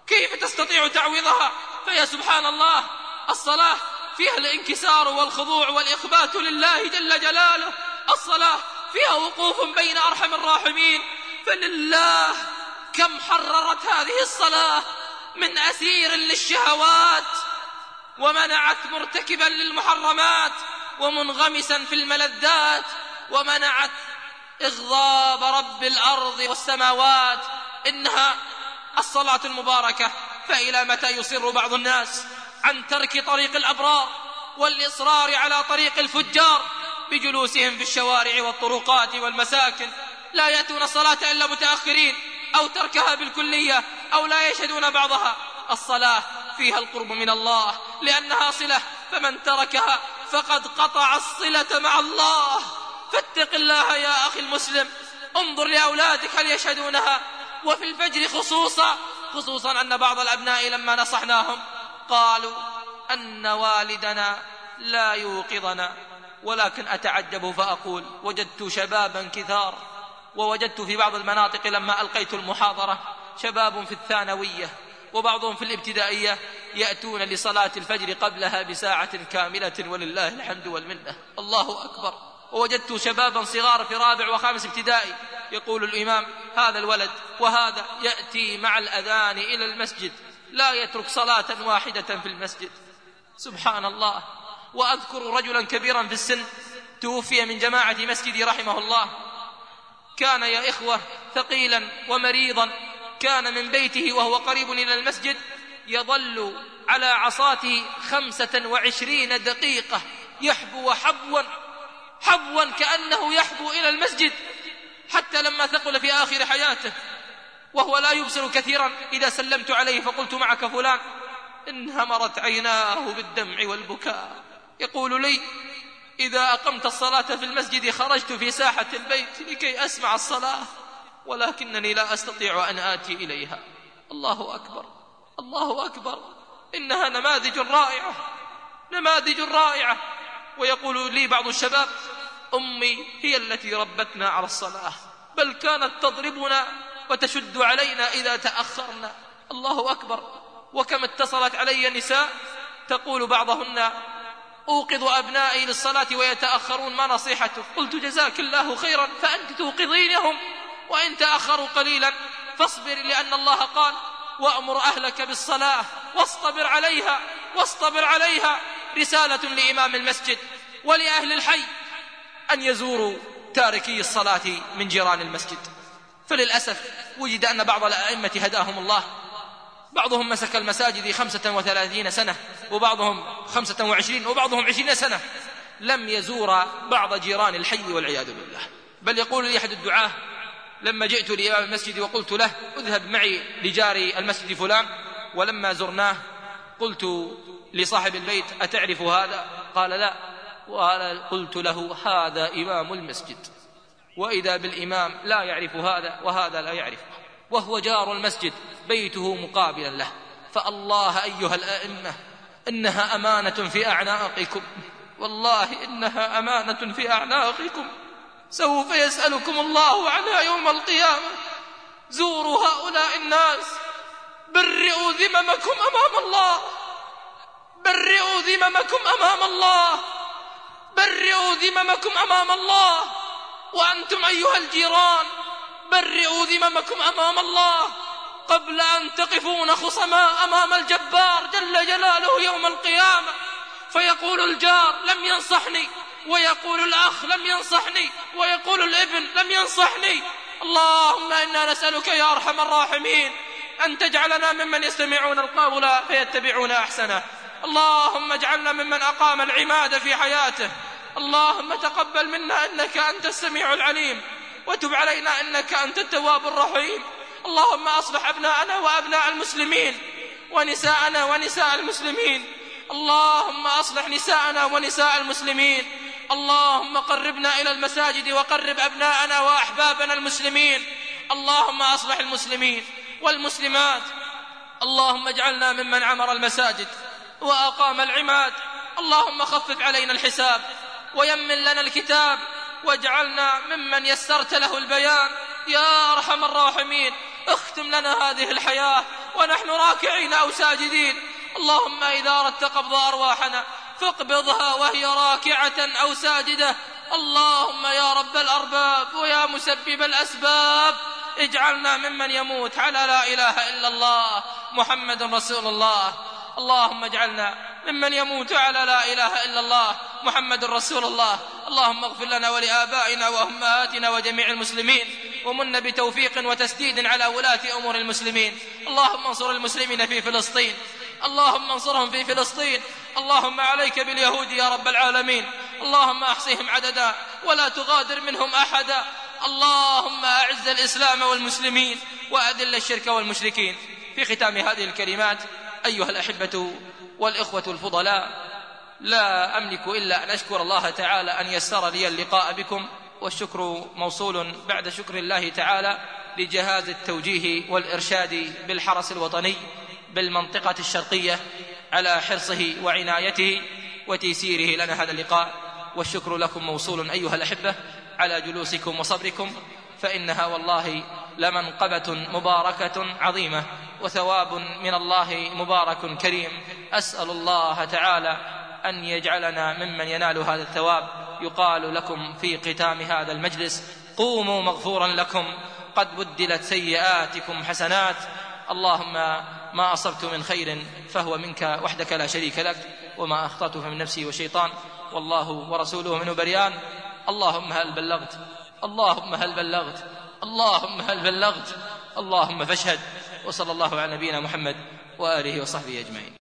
كيف تستطيع تعويضها؟ فيا سبحان الله، الصلاة فيها الانكسار والخضوع والإخبات لله جل جلاله، الصلاة فيها وقوف بين أرحم الراحمين. فلله كم حررت هذه الصلاة من أسير للشهوات، ومنعت مرتكبا للمحرمات، ومنغمسا في الملذات، ومنعت إغضاب رب الأرض والسماوات. إنها الصلاة المباركة. فإلى متى يصر بعض الناس عن ترك طريق الأبرار والإصرار على طريق الفجار بجلوسهم في الشوارع والطرقات والمساكن، لا يأتون الصلاة إلا متأخرين، أو تركها بالكلية، أو لا يشهدون بعضها؟ الصلاة فيها القرب من الله لأنها صلة، فمن تركها فقد قطع الصلة مع الله. فاتق الله يا أخي المسلم، انظر لأولادك هل يشهدونها. وفي الفجر خصوصا أن بعض الأبناء لما نصحناهم قالوا أن والدنا لا يوقظنا، ولكن أتعجب فأقول وجدت شبابا كثار، ووجدت في بعض المناطق لما ألقيت المحاضرة شباب في الثانوية وبعضهم في الابتدائية يأتون لصلاة الفجر قبلها بساعة كاملة، ولله الحمد والمنة، الله أكبر. ووجدت شبابا صغار في رابع وخامس ابتدائي يقول الإمام هذا الولد وهذا يأتي مع الأذان إلى المسجد، لا يترك صلاة واحدة في المسجد، سبحان الله. وأذكر رجلا كبيرا في السن توفي من جماعة مسجدي رحمه الله، كان يا إخوة ثقيلا ومريضا، كان من بيته وهو قريب إلى المسجد يظل على عصاته 25 دقيقة يحبو حبوا كأنه يحبو إلى المسجد، حتى لما ثقل في آخر حياته وهو لا يبصر كثيرا. إذا سلمت عليه فقلت معك فلان، انهمرت عيناه بالدمع والبكاء، يقول لي إذا أقمت الصلاة في المسجد خرجت في ساحة البيت لكي أسمع الصلاة، ولكنني لا أستطيع أن آتي إليها. الله أكبر، الله أكبر، إنها نماذج رائعة. ويقول لي بعض الشباب أمي هي التي ربتنا على الصلاة، بل كانت تضربنا وتشد علينا إذا تأخرنا. الله أكبر. وكم اتصلت علي نساء تقول بعضهن أوقظ أبنائي للصلاة ويتأخرون، ما نصيحتك؟ قلت جزاك الله خيرا، فأنت توقظينهم، وإن تأخروا قليلا فاصبر، لأن الله قال وأمر أهلك بالصلاة واصطبر عليها. رسالة لإمام المسجد ولأهل الحي أن يزوروا تاركي الصلاة من جيران المسجد. فللأسف وجد أن بعض الأئمة هداهم الله بعضهم مسك المساجد 35 سنة، وبعضهم 25، وبعضهم 20 سنة لم يزور بعض جيران الحي والعياذ بالله. بل يقول لي أحد الدعاة لما جئت لإمام المسجد وقلت له اذهب معي لجاري المسجد فلان، ولما زرناه قلت لصاحب البيت أتعرف هذا؟ قال لا. قلت له هذا إمام المسجد، وإذا بالإمام لا يعرف هذا وهذا لا يعرفه، وهو جار المسجد بيته مقابلا له. فالله أيها الأئمة إنها أمانة في أعناقكم، والله إنها أمانة في أعناقكم، سوف يسألكم الله عنها يوم القيامة. زوروا هؤلاء الناس، برئوا ذممكم أمام الله، برئوا ذممكم أمام الله، برئوا ذممكم أمام الله. وأنتم أيها الجيران برئوا ذممكم أمام الله قبل أن تقفون خصماء أمام الجبار جل جلاله يوم القيامة، فيقول الجار لم ينصحني، ويقول الأخ لم ينصحني، ويقول الابن لم ينصحني. اللهم إنا نسألك يا أرحم الراحمين أن تجعلنا ممن يستمعون القول فيتبعون أحسنه. اللهم اجعلنا ممن أقام العماد في حياته. اللهم تقبل منا إنك أنت السميع العليم، وتب علينا إنك أنت التواب الرحيم. اللهم أصلح أبناءنا وأبناء المسلمين، ونساءنا ونساء المسلمين. اللهم أصلح نساءنا ونساء المسلمين. اللهم قربنا إلى المساجد وقرب أبناءنا وأحبابنا المسلمين. اللهم أصلح المسلمين والمسلمات. اللهم اجعلنا ممن عمر المساجد وأقام العماد. اللهم خفف علينا الحساب ويمن لنا الكتاب، واجعلنا ممن يسرت له البيان يا أرحم الراحمين. اختم لنا هذه الحياة ونحن راكعين أو ساجدين. اللهم إذا أردت قبض أرواحنا فاقبضها وهي راكعة أو ساجدة. اللهم يا رب الأرباب ويا مسبب الأسباب اجعلنا ممن يموت على لا إله إلا الله محمد رسول الله. اللهم اجعلنا ممن يموت على لا إله إلا الله محمد رسول الله. اللهم اغفر لنا ولآبائنا وأمهاتنا وجميع المسلمين، ومن بتوفيق وتسديد على ولاة أمور المسلمين. اللهم انصر المسلمين في فلسطين، اللهم انصرهم في فلسطين. اللهم عليك باليهود يا رب العالمين، اللهم احصهم عددا ولا تغادر منهم أحدا. اللهم أعز الإسلام والمسلمين وأذل الشرك والمشركين. في ختام هذه الكلمات أيها الأحبة والإخوة الفضلاء، لا أملك إلا أن أشكر الله تعالى أن يسر لي اللقاء بكم، والشكر موصول بعد شكر الله تعالى لجهاز التوجيه والإرشاد بالحرس الوطني بالمنطقة الشرقية على حرصه وعنايته وتيسيره لنا هذا اللقاء. والشكر لكم موصول أيها الأحبة على جلوسكم وصبركم، فإنها والله لمنقبة مباركة عظيمة وثواب من الله مبارك كريم. أسأل الله تعالى أن يجعلنا ممن ينال هذا الثواب. يقال لكم في ختام هذا المجلس: قوموا مغفورا لكم، قد بدلت سيئاتكم حسنات. اللهم ما أصبت من خير فهو منك وحدك لا شريك لك، وما أخطأت فمن نفسي وشيطان، والله ورسوله منه بريان. اللهم هل بلغت، اللهم هل بلغت، اللهم هل بلغت، اللهم فاشهد. وصلى الله على نبينا محمد وآله وصحبه أجمعين.